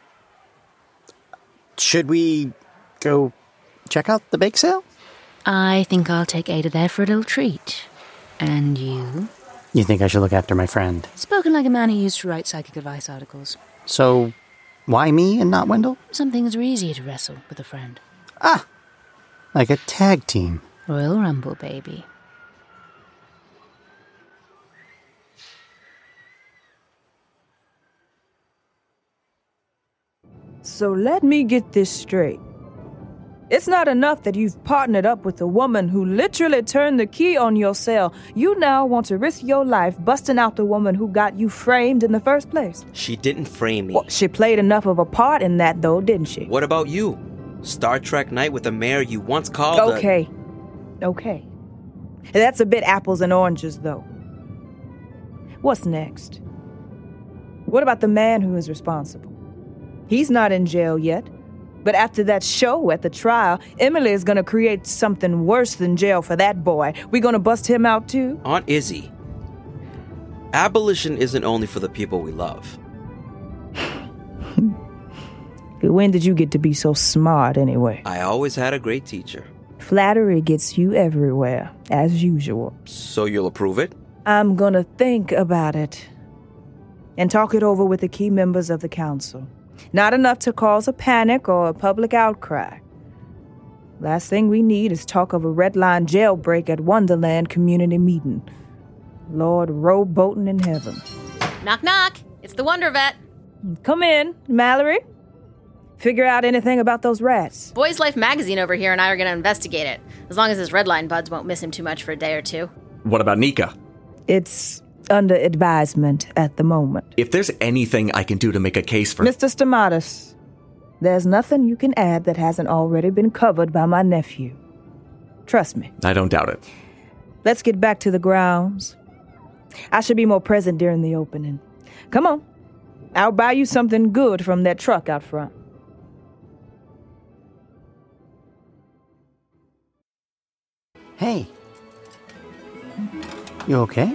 [SPEAKER 28] should we go check out the bake sale?
[SPEAKER 11] I think I'll take Ada there for a little treat. And you?
[SPEAKER 28] You think I should look after my friend?
[SPEAKER 11] Spoken like a man who used to write psychic advice articles.
[SPEAKER 28] So, why me and not Wendell?
[SPEAKER 11] Some things are easier to wrestle with a friend.
[SPEAKER 28] Ah, like a tag team.
[SPEAKER 11] Royal Rumble, baby.
[SPEAKER 1] So let me get this straight. It's not enough that you've partnered up with a woman who literally turned the key on your cell. You now want to risk your life busting out the woman who got you framed in the first place.
[SPEAKER 6] She didn't frame me.
[SPEAKER 1] Well, she played enough of a part in that, though, didn't she?
[SPEAKER 6] What about you? Star Trek night with a mayor you once called
[SPEAKER 1] Okay. That's a bit apples and oranges, though. What's next? What about the man who is responsible? He's not in jail yet. But after that show at the trial, Emily is going to create something worse than jail for that boy. We're going to bust him out, too?
[SPEAKER 6] Aunt Izzy, abolition isn't only for the people we love.
[SPEAKER 1] When did you get to be so smart, anyway?
[SPEAKER 6] I always had a great teacher.
[SPEAKER 1] Flattery gets you everywhere, as usual.
[SPEAKER 6] So you'll approve it?
[SPEAKER 1] I'm going to think about it and talk it over with the key members of the council. Not enough to cause a panic or a public outcry. Last thing we need is talk of a Red Line jailbreak at Wonderland community meeting. Lord, rowboating in heaven.
[SPEAKER 4] Knock, knock. It's the Wonder Vet.
[SPEAKER 1] Come in, Mallory. Figure out anything about those rats.
[SPEAKER 4] Boys Life magazine over here and I are going to investigate it. As long as his Red Line buds won't miss him too much for a day or two.
[SPEAKER 7] What about Nika?
[SPEAKER 1] It's under advisement at the moment.
[SPEAKER 7] If there's anything I can do to make a case for...
[SPEAKER 1] Mr. Stamatis, there's nothing you can add that hasn't already been covered by my nephew. Trust me.
[SPEAKER 7] I don't doubt it.
[SPEAKER 1] Let's get back to the grounds. I should be more present during the opening. Come on. I'll buy you something good from that truck out front.
[SPEAKER 28] Hey. You okay?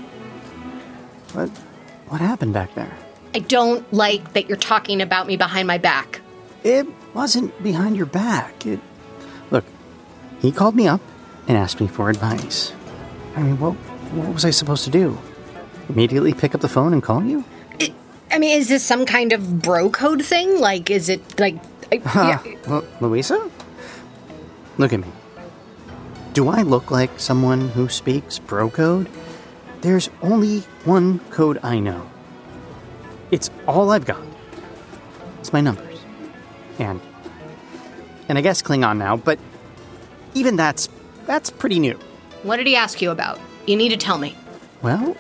[SPEAKER 28] What happened back there?
[SPEAKER 17] I don't like that you're talking about me behind my back.
[SPEAKER 28] It wasn't behind your back. Look, he called me up and asked me for advice. I mean, what was I supposed to do? Immediately pick up the phone and call you?
[SPEAKER 17] Is this some kind of bro code thing? Like, is it like...
[SPEAKER 28] Louisa? Look at me. Do I look like someone who speaks bro code? There's only one code I know. It's all I've got. It's my numbers. And I guess Klingon now, but even that's pretty new.
[SPEAKER 17] What did he ask you about? You need to tell me.
[SPEAKER 28] Well,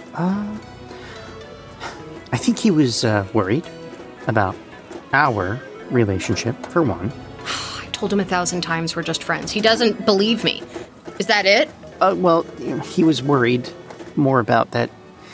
[SPEAKER 28] I think he was worried about our relationship, for one.
[SPEAKER 17] I told him 1,000 times we're just friends. He doesn't believe me. Is that it?
[SPEAKER 28] Well, he was worried more about that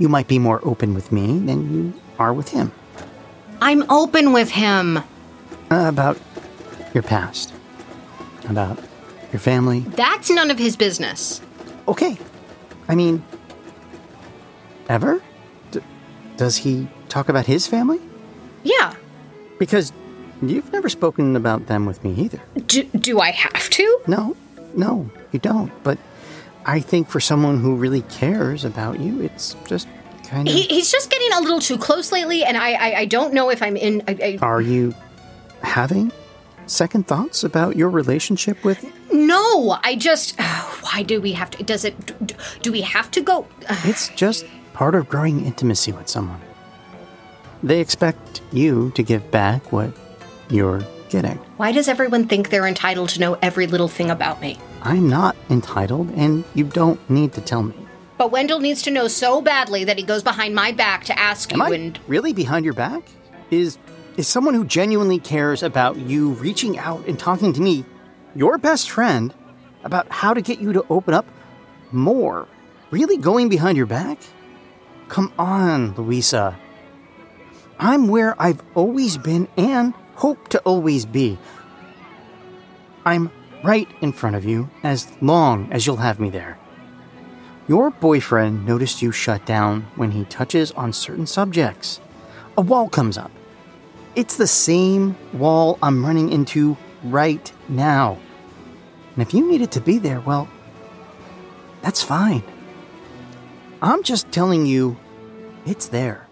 [SPEAKER 28] you might be more open with me than you are with him.
[SPEAKER 17] I'm open with him.
[SPEAKER 28] About your past. About your family.
[SPEAKER 17] That's none of his business.
[SPEAKER 28] Okay. I mean, ever? Does he talk about his family?
[SPEAKER 17] Yeah.
[SPEAKER 28] Because you've never spoken about them with me either.
[SPEAKER 17] Do I have to?
[SPEAKER 28] No, you don't. But I think for someone who really cares about you, it's just kind of...
[SPEAKER 17] He's just getting a little too close lately, and I don't know if I'm in...
[SPEAKER 28] Are you having second thoughts about your relationship with...
[SPEAKER 17] No, I just... why do we have to... Do we have to go...
[SPEAKER 28] It's just part of growing intimacy with someone. They expect you to give back what you're getting.
[SPEAKER 17] Why does everyone think they're entitled to know every little thing about me?
[SPEAKER 28] I'm not entitled, and you don't need to tell me.
[SPEAKER 17] But Wendell needs to know so badly that he goes behind my back to ask you.
[SPEAKER 28] Am I really behind your back? Is someone who genuinely cares about you reaching out and talking to me, your best friend, about how to get you to open up more, really going behind your back? Come on, Louisa. I'm where I've always been and hope to always be. I'm right in front of you as long as you'll have me there. Your boyfriend noticed you shut down when he touches on certain subjects. A wall comes up. It's the same wall I'm running into right now. And if you needed to be there, well, that's fine. I'm just telling you, it's there.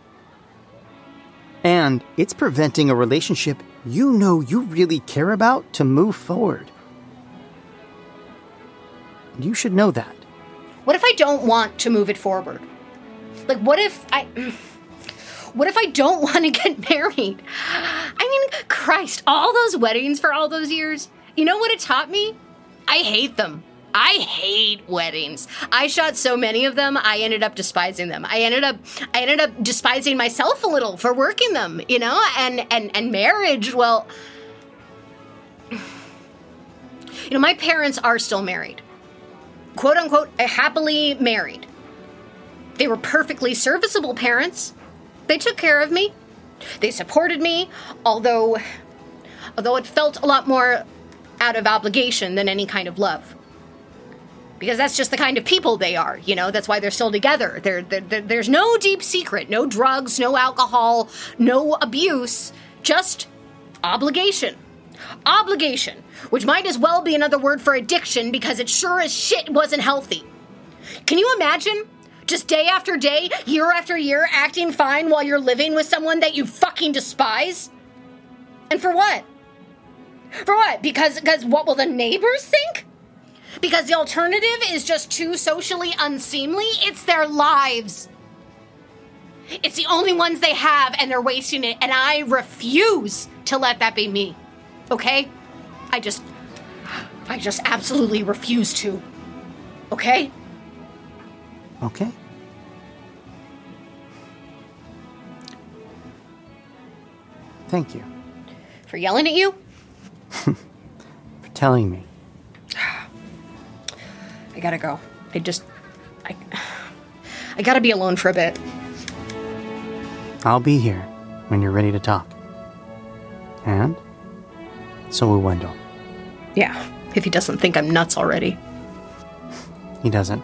[SPEAKER 28] And it's preventing a relationship you know you really care about to move forward. You should know that.
[SPEAKER 17] What if I don't want to move it forward? Like, what if I don't want to get married? I mean, Christ, all those weddings for all those years, you know what it taught me? I hate them. I hate weddings. I shot so many of them, I ended up despising them. I ended up despising myself a little for working them, you know? And marriage, well, you know, my parents are still married. Quote unquote, happily married. They were perfectly serviceable parents. They took care of me. They supported me, although it felt a lot more out of obligation than any kind of love. Because that's just the kind of people they are, you know? That's why they're still together. There's no deep secret, no drugs, no alcohol, no abuse, just obligation. Obligation, which might as well be another word for addiction because it sure as shit wasn't healthy. Can you imagine? Just day after day, year after year, acting fine while you're living with someone that you fucking despise? And for what? For what? Because what will the neighbors think? Because the alternative is just too socially unseemly? It's their lives. It's the only ones they have, and they're wasting it, and I refuse to let that be me. Okay? I just absolutely refuse to. Okay?
[SPEAKER 28] Okay. Thank you.
[SPEAKER 17] For yelling at you?
[SPEAKER 28] For telling me.
[SPEAKER 17] I gotta go. I gotta be alone for a bit.
[SPEAKER 28] I'll be here when you're ready to talk. And so will Wendell.
[SPEAKER 17] Yeah, if he doesn't think I'm nuts already.
[SPEAKER 28] He doesn't.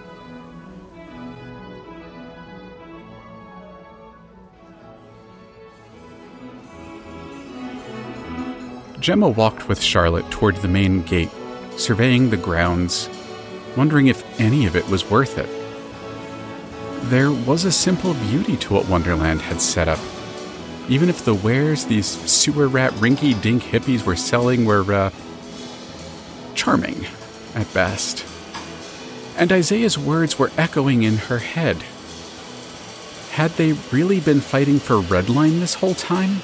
[SPEAKER 12] Gemma walked with Charlotte toward the main gate, surveying the grounds, wondering if any of it was worth it. There was a simple beauty to what Wonderland had set up, even if the wares these sewer rat rinky-dink hippies were selling were, charming, at best. And Isaiah's words were echoing in her head. Had they really been fighting for Redline this whole time?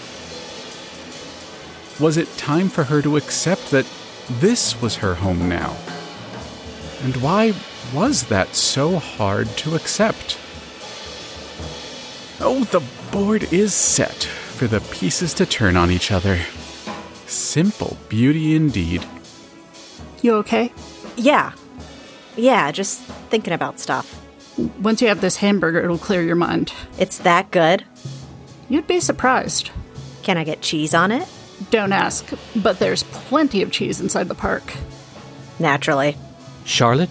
[SPEAKER 12] Was it time for her to accept that this was her home now? And why was that so hard to accept? Oh, the board is set for the pieces to turn on each other. Simple beauty indeed.
[SPEAKER 22] You okay?
[SPEAKER 2] Yeah, just thinking about stuff.
[SPEAKER 22] Once you have this hamburger, it'll clear your mind.
[SPEAKER 2] It's that good?
[SPEAKER 22] You'd be surprised.
[SPEAKER 2] Can I get cheese on it?
[SPEAKER 22] Don't ask, but there's plenty of cheese inside the park.
[SPEAKER 2] Naturally.
[SPEAKER 8] Charlotte?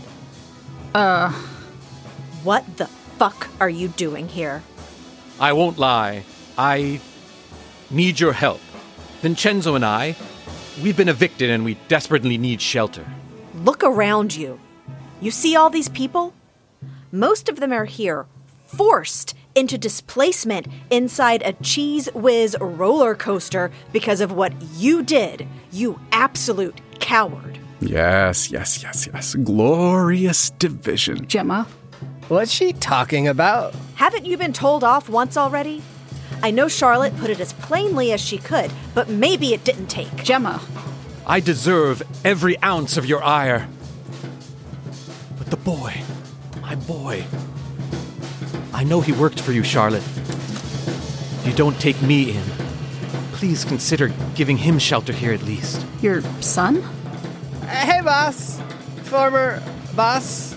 [SPEAKER 2] What the fuck are you doing here?
[SPEAKER 8] I won't lie. I need your help. Vincenzo and I, we've been evicted and we desperately need shelter.
[SPEAKER 2] Look around you. You see all these people? Most of them are here, forced into displacement inside a Cheese Whiz roller coaster because of what you did, you absolute coward.
[SPEAKER 12] Yes. Glorious division.
[SPEAKER 22] Gemma?
[SPEAKER 9] What's she talking about?
[SPEAKER 2] Haven't you been told off once already? I know Charlotte put it as plainly as she could, but maybe it didn't take.
[SPEAKER 22] Gemma.
[SPEAKER 8] I deserve every ounce of your ire. But the boy, my boy, I know he worked for you, Charlotte. If you don't take me in, please consider giving him shelter here at least.
[SPEAKER 22] Your son?
[SPEAKER 9] Hey, boss. Former boss.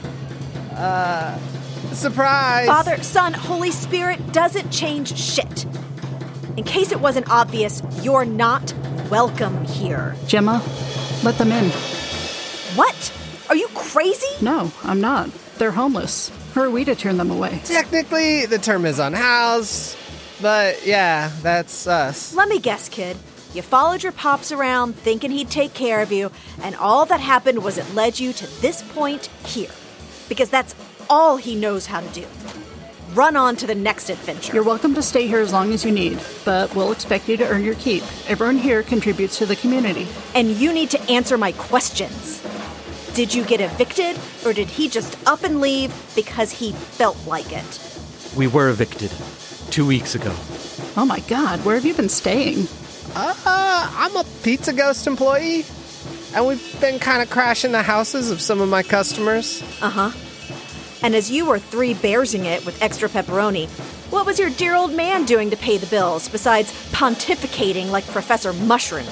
[SPEAKER 9] Surprise.
[SPEAKER 2] Father, Son, Holy Spirit doesn't change shit. In case it wasn't obvious, you're not welcome here.
[SPEAKER 22] Gemma, let them in.
[SPEAKER 2] What? Are you crazy?
[SPEAKER 22] No, I'm not. They're homeless. Who are we to turn them away?
[SPEAKER 9] Technically, the term is unhoused, but yeah, that's us.
[SPEAKER 2] Let me guess, kid. You followed your pops around thinking he'd take care of you, and all that happened was it led you to this point here. Because that's all he knows how to do. Run on to the next adventure.
[SPEAKER 22] You're welcome to stay here as long as you need, but we'll expect you to earn your keep. Everyone here contributes to the community.
[SPEAKER 2] And you need to answer my questions. Did you get evicted, or did he just up and leave because he felt like it?
[SPEAKER 8] We were evicted 2 weeks ago.
[SPEAKER 22] Oh my God, where have you been staying?
[SPEAKER 9] I'm a Pizza Ghost employee, and we've been kind of crashing the houses of some of my customers.
[SPEAKER 2] Uh-huh. And as you were three bearsing it with extra pepperoni, what was your dear old man doing to pay the bills, besides pontificating like Professor Mushroom?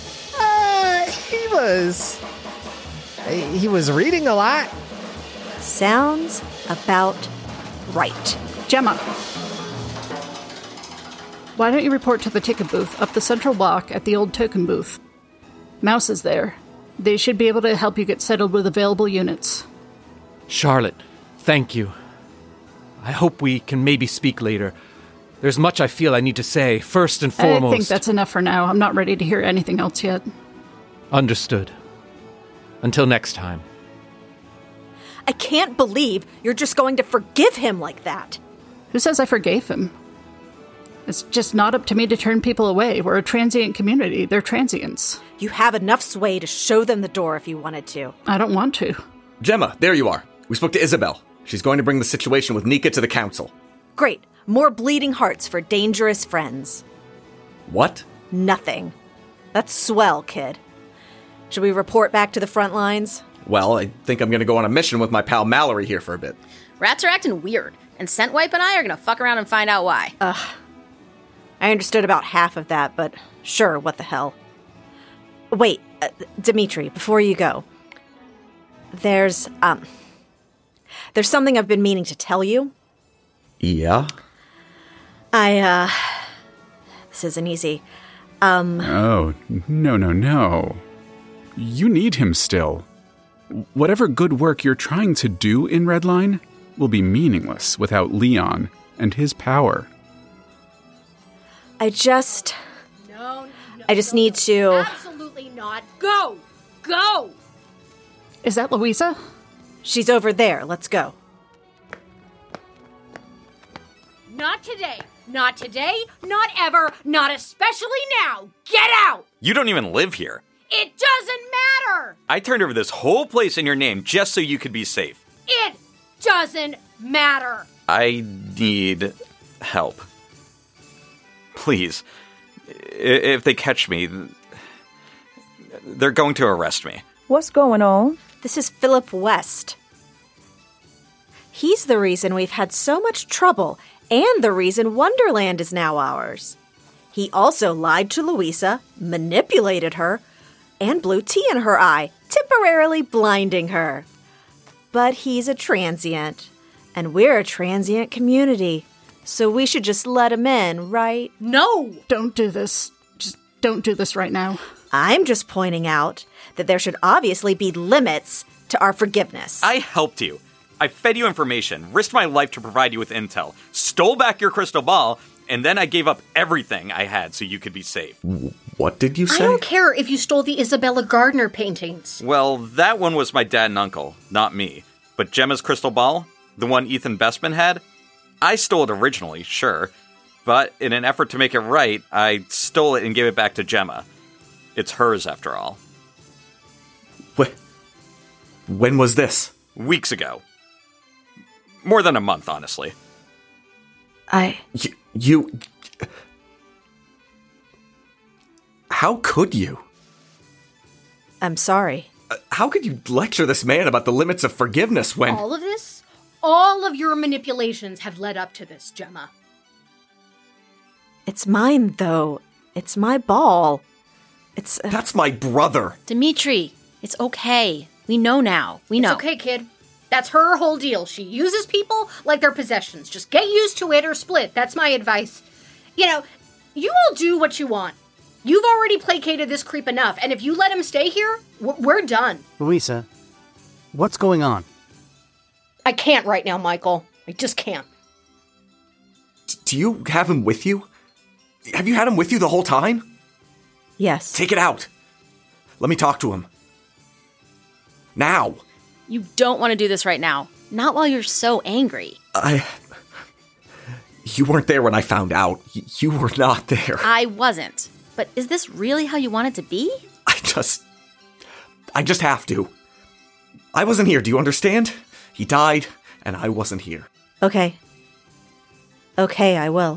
[SPEAKER 9] He was reading a lot.
[SPEAKER 2] Sounds about right.
[SPEAKER 22] Gemma. Why don't you report to the ticket booth up the central walk at the old token booth? Mouse is there. They should be able to help you get settled with available units.
[SPEAKER 8] Charlotte, thank you. I hope we can maybe speak later. There's much I feel I need to say, first and foremost.
[SPEAKER 22] I think that's enough for now. I'm not ready to hear anything else yet.
[SPEAKER 8] Understood. Until next time.
[SPEAKER 2] I can't believe you're just going to forgive him like that.
[SPEAKER 22] Who says I forgave him? It's just not up to me to turn people away. We're a transient community. They're transients.
[SPEAKER 2] You have enough sway to show them the door if you wanted to.
[SPEAKER 22] I don't want to.
[SPEAKER 7] Gemma, there you are. We spoke to Isabel. She's going to bring the situation with Nika to the council.
[SPEAKER 2] Great. More bleeding hearts for dangerous friends.
[SPEAKER 7] What?
[SPEAKER 2] Nothing. That's swell, kid. Should we report back to the front lines?
[SPEAKER 7] Well, I think I'm going to go on a mission with my pal Mallory here for a bit.
[SPEAKER 4] Rats are acting weird, and Scentwipe and I are going to fuck around and find out why.
[SPEAKER 2] I understood about half of that, but sure, what the hell. Wait, Dimitri, before you go. There's something I've been meaning to tell you.
[SPEAKER 7] Yeah?
[SPEAKER 2] This isn't easy.
[SPEAKER 12] Oh, no. You need him still. Whatever good work you're trying to do in Redline will be meaningless without Leon and his power.
[SPEAKER 2] I just need to...
[SPEAKER 17] Absolutely not. Go! Go!
[SPEAKER 22] Is that Louisa?
[SPEAKER 2] She's over there. Let's go.
[SPEAKER 17] Not today. Not today. Not ever. Not especially now. Get out!
[SPEAKER 10] You don't even live here.
[SPEAKER 17] It doesn't matter!
[SPEAKER 10] I turned over this whole place in your name just so you could be safe.
[SPEAKER 17] It doesn't matter!
[SPEAKER 10] I need help. Please. If they catch me, they're going to arrest me.
[SPEAKER 1] What's going on?
[SPEAKER 2] This is Philip West. He's the reason we've had so much trouble and the reason Wonderland is now ours. He also lied to Louisa, manipulated her, and blew tea in her eye, temporarily blinding her. But he's a transient, And we're a transient community, so we should just let him in, right?
[SPEAKER 17] No!
[SPEAKER 22] Don't do this. Just don't do this right now.
[SPEAKER 2] I'm just pointing out that there should obviously be limits to our forgiveness.
[SPEAKER 10] I helped you. I fed you information, risked my life to provide you with intel, stole back your crystal ball, and then I gave up everything I had so you could be safe.
[SPEAKER 7] What did you say?
[SPEAKER 17] I don't care if you stole the Isabella Gardner paintings.
[SPEAKER 10] Well, that one was my dad and uncle, not me. But Gemma's crystal ball, the one Ethan Bestman had, I stole it originally, sure. But in an effort to make it right, I stole it and gave it back to Gemma. It's hers, after all.
[SPEAKER 7] When was this?
[SPEAKER 10] Weeks ago. More than a month, honestly.
[SPEAKER 7] You... How could you?
[SPEAKER 2] I'm sorry.
[SPEAKER 7] How could you lecture this man about the limits of forgiveness when...
[SPEAKER 17] All of this? All of your manipulations have led up to this, Gemma.
[SPEAKER 2] It's mine, though. It's my ball.
[SPEAKER 7] That's my brother.
[SPEAKER 4] Dimitri, it's okay. We know now. We know.
[SPEAKER 17] It's okay, kid. That's her whole deal. She uses people like they're possessions. Just get used to it or split. That's my advice. You know, you all do what you want. You've already placated this creep enough, and if you let him stay here, we're done.
[SPEAKER 28] Louisa, what's going on?
[SPEAKER 17] I can't right now, Michael. I just can't.
[SPEAKER 7] Do you have him with you? Have you had him with you the whole time?
[SPEAKER 2] Yes.
[SPEAKER 7] Take it out. Let me talk to him. Now.
[SPEAKER 4] You don't want to do this right now. Not while you're so angry.
[SPEAKER 7] You weren't there when I found out. You were not there.
[SPEAKER 4] I wasn't. But is this really how you want it to be?
[SPEAKER 7] I just have to. I wasn't here, do you understand? He died, and I wasn't here.
[SPEAKER 2] Okay. Okay, I will.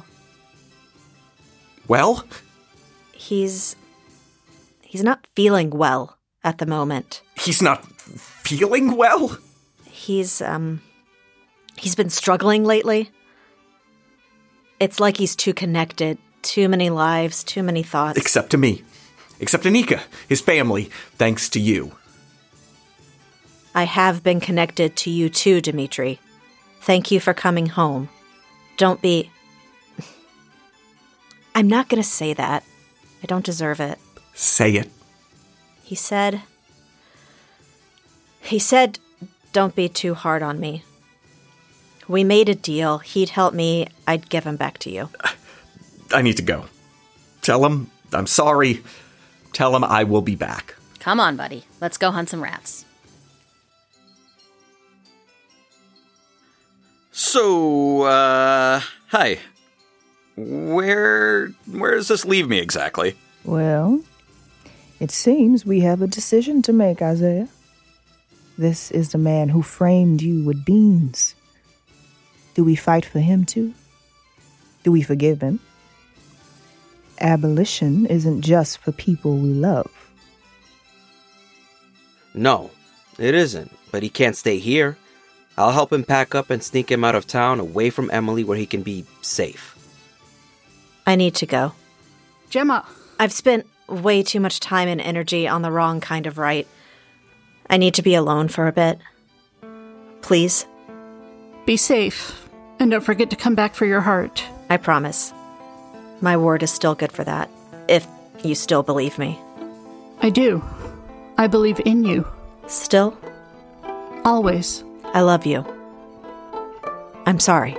[SPEAKER 7] Well?
[SPEAKER 2] He's not feeling well at the moment.
[SPEAKER 7] He's not feeling well?
[SPEAKER 2] He's been struggling lately. It's like he's too connected. Too many lives, too many thoughts.
[SPEAKER 7] Except to me. Except to Nika, his family, thanks to you.
[SPEAKER 2] I have been connected to you too, Dimitri. Thank you for coming home. Don't be... I'm not going to say that. I don't deserve it.
[SPEAKER 7] Say it.
[SPEAKER 2] He said, don't be too hard on me. We made a deal. He'd help me. I'd give him back to you.
[SPEAKER 7] I need to go. Tell him I'm sorry. Tell him I will be back.
[SPEAKER 4] Come on, buddy. Let's go hunt some rats.
[SPEAKER 10] So, hi. Where does this leave me exactly?
[SPEAKER 1] Well, it seems we have a decision to make, Isaiah. This is the man who framed you with beans. Do we fight for him too? Do we forgive him? Abolition isn't just for people we love.
[SPEAKER 6] No, it isn't, but he can't stay here. I'll help him pack up and sneak him out of town, away from Emily, where he can be safe.
[SPEAKER 2] I need to go.
[SPEAKER 22] Gemma!
[SPEAKER 2] I've spent way too much time and energy on the wrong kind of right. I need to be alone for a bit. Please?
[SPEAKER 22] Be safe, and don't forget to come back for your heart.
[SPEAKER 2] I promise. My word is still good for that, if you still believe me.
[SPEAKER 22] I do. I believe in you.
[SPEAKER 2] Still?
[SPEAKER 22] Always.
[SPEAKER 2] I love you. I'm sorry.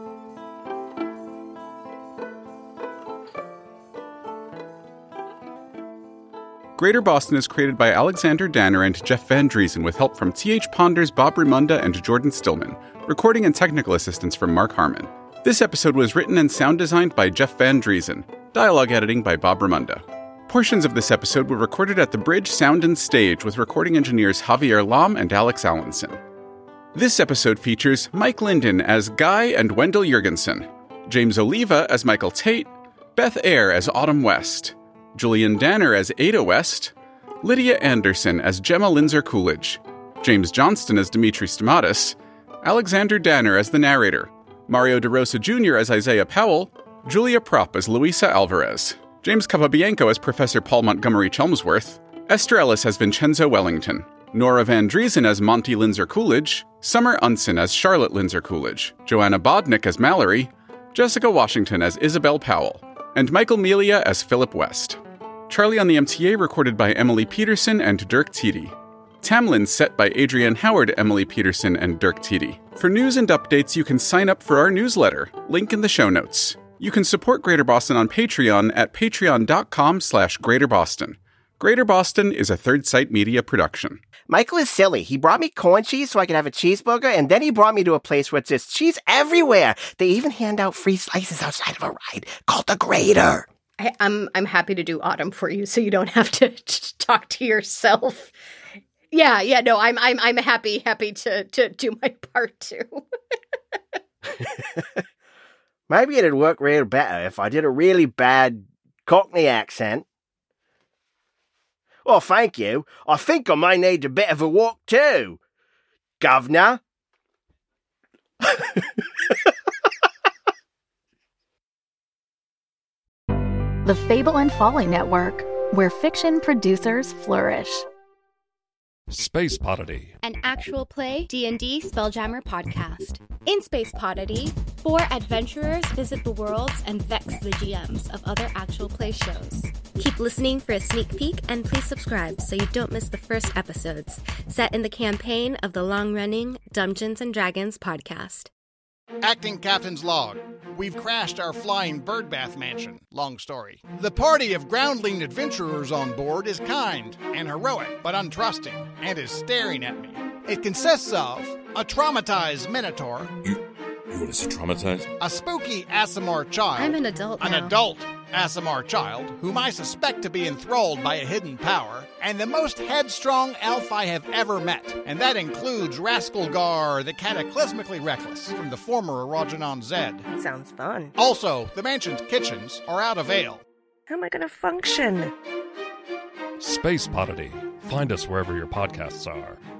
[SPEAKER 12] Greater Boston is created by Alexander Danner and Jeff Van Driesen with help from T.H. Ponders, Bob Ramunda, and Jordan Stillman. Recording and technical assistance from Mark Harmon. This episode was written and sound designed by Jeff Van Driesen. Dialogue editing by Bob Ramunda. Portions of this episode were recorded at the Bridge Sound and Stage with recording engineers Javier Lam and Alex Allenson. This episode features Mike Linden as Guy and Wendell Jurgensen, James Oliva as Michael Tate, Beth Eyre as Autumn West, Julian Danner as Ada West, Lydia Anderson as Gemma Lindsay Coolidge, James Johnston as Dimitri Stamatis, Alexander Danner as the narrator, Mario DeRosa Jr. as Isaiah Powell, Julia Propp as Luisa Alvarez, James Capabianco as Professor Paul Montgomery Chelmsworth, Esther Ellis as Vincenzo Wellington, Nora Van Driesen as Monty Lindsay Coolidge, Summer Unson as Charlotte Lindsay Coolidge, Joanna Bodnick as Mallory, Jessica Washington as Isabel Powell, and Michael Melia as Philip West. Charlie on the MTA recorded by Emily Peterson and Dirk Tiede. Tamlin set by Adrienne Howard, Emily Peterson, and Dirk Tiede. For news and updates, you can sign up for our newsletter, link in the show notes. You can support Greater Boston on Patreon at patreon.com/GreaterBoston. Greater Boston is a Third Sight Media production.
[SPEAKER 3] Michael is silly. He brought me corn cheese so I could have a cheeseburger, and then he brought me to a place where it's just cheese everywhere. They even hand out free slices outside of a ride called the Grater.
[SPEAKER 17] I'm happy to do Autumn for you, so you don't have to talk to yourself. Yeah, no, I'm happy to do my part too.
[SPEAKER 3] Maybe it'd work real better if I did a really bad Cockney accent. Well, thank you. I think I may need a bit of a walk too, Governor.
[SPEAKER 13] The Fable and Folly Network, where fiction producers flourish.
[SPEAKER 16] Space Podity,
[SPEAKER 19] an actual play D&D Spelljammer podcast. In Space Podity, 4 adventurers visit the worlds and vex the GMs of other actual play shows.
[SPEAKER 20] Keep listening for a sneak peek, and please subscribe so you don't miss the first episodes, set in the campaign of the long-running Dungeons & Dragons podcast.
[SPEAKER 21] Acting Captain's Log. We've crashed our flying birdbath mansion. Long story. The party of groundling adventurers on board is kind and heroic, but untrusting, and is staring at me. It consists of a traumatized Minotaur.
[SPEAKER 16] You want to say traumatized?
[SPEAKER 21] A spooky Aasimar child.
[SPEAKER 20] I'm an adult now.
[SPEAKER 21] An adult Aasimar child, whom I suspect to be enthralled by a hidden power, and the most headstrong elf I have ever met, and that includes Rascalgar the Cataclysmically Reckless from the former Erogenon Zed.
[SPEAKER 23] Sounds fun.
[SPEAKER 21] Also, the mansion's kitchens are out of ale.
[SPEAKER 23] How am I going to function?
[SPEAKER 16] Space Podity. Find us wherever your podcasts are.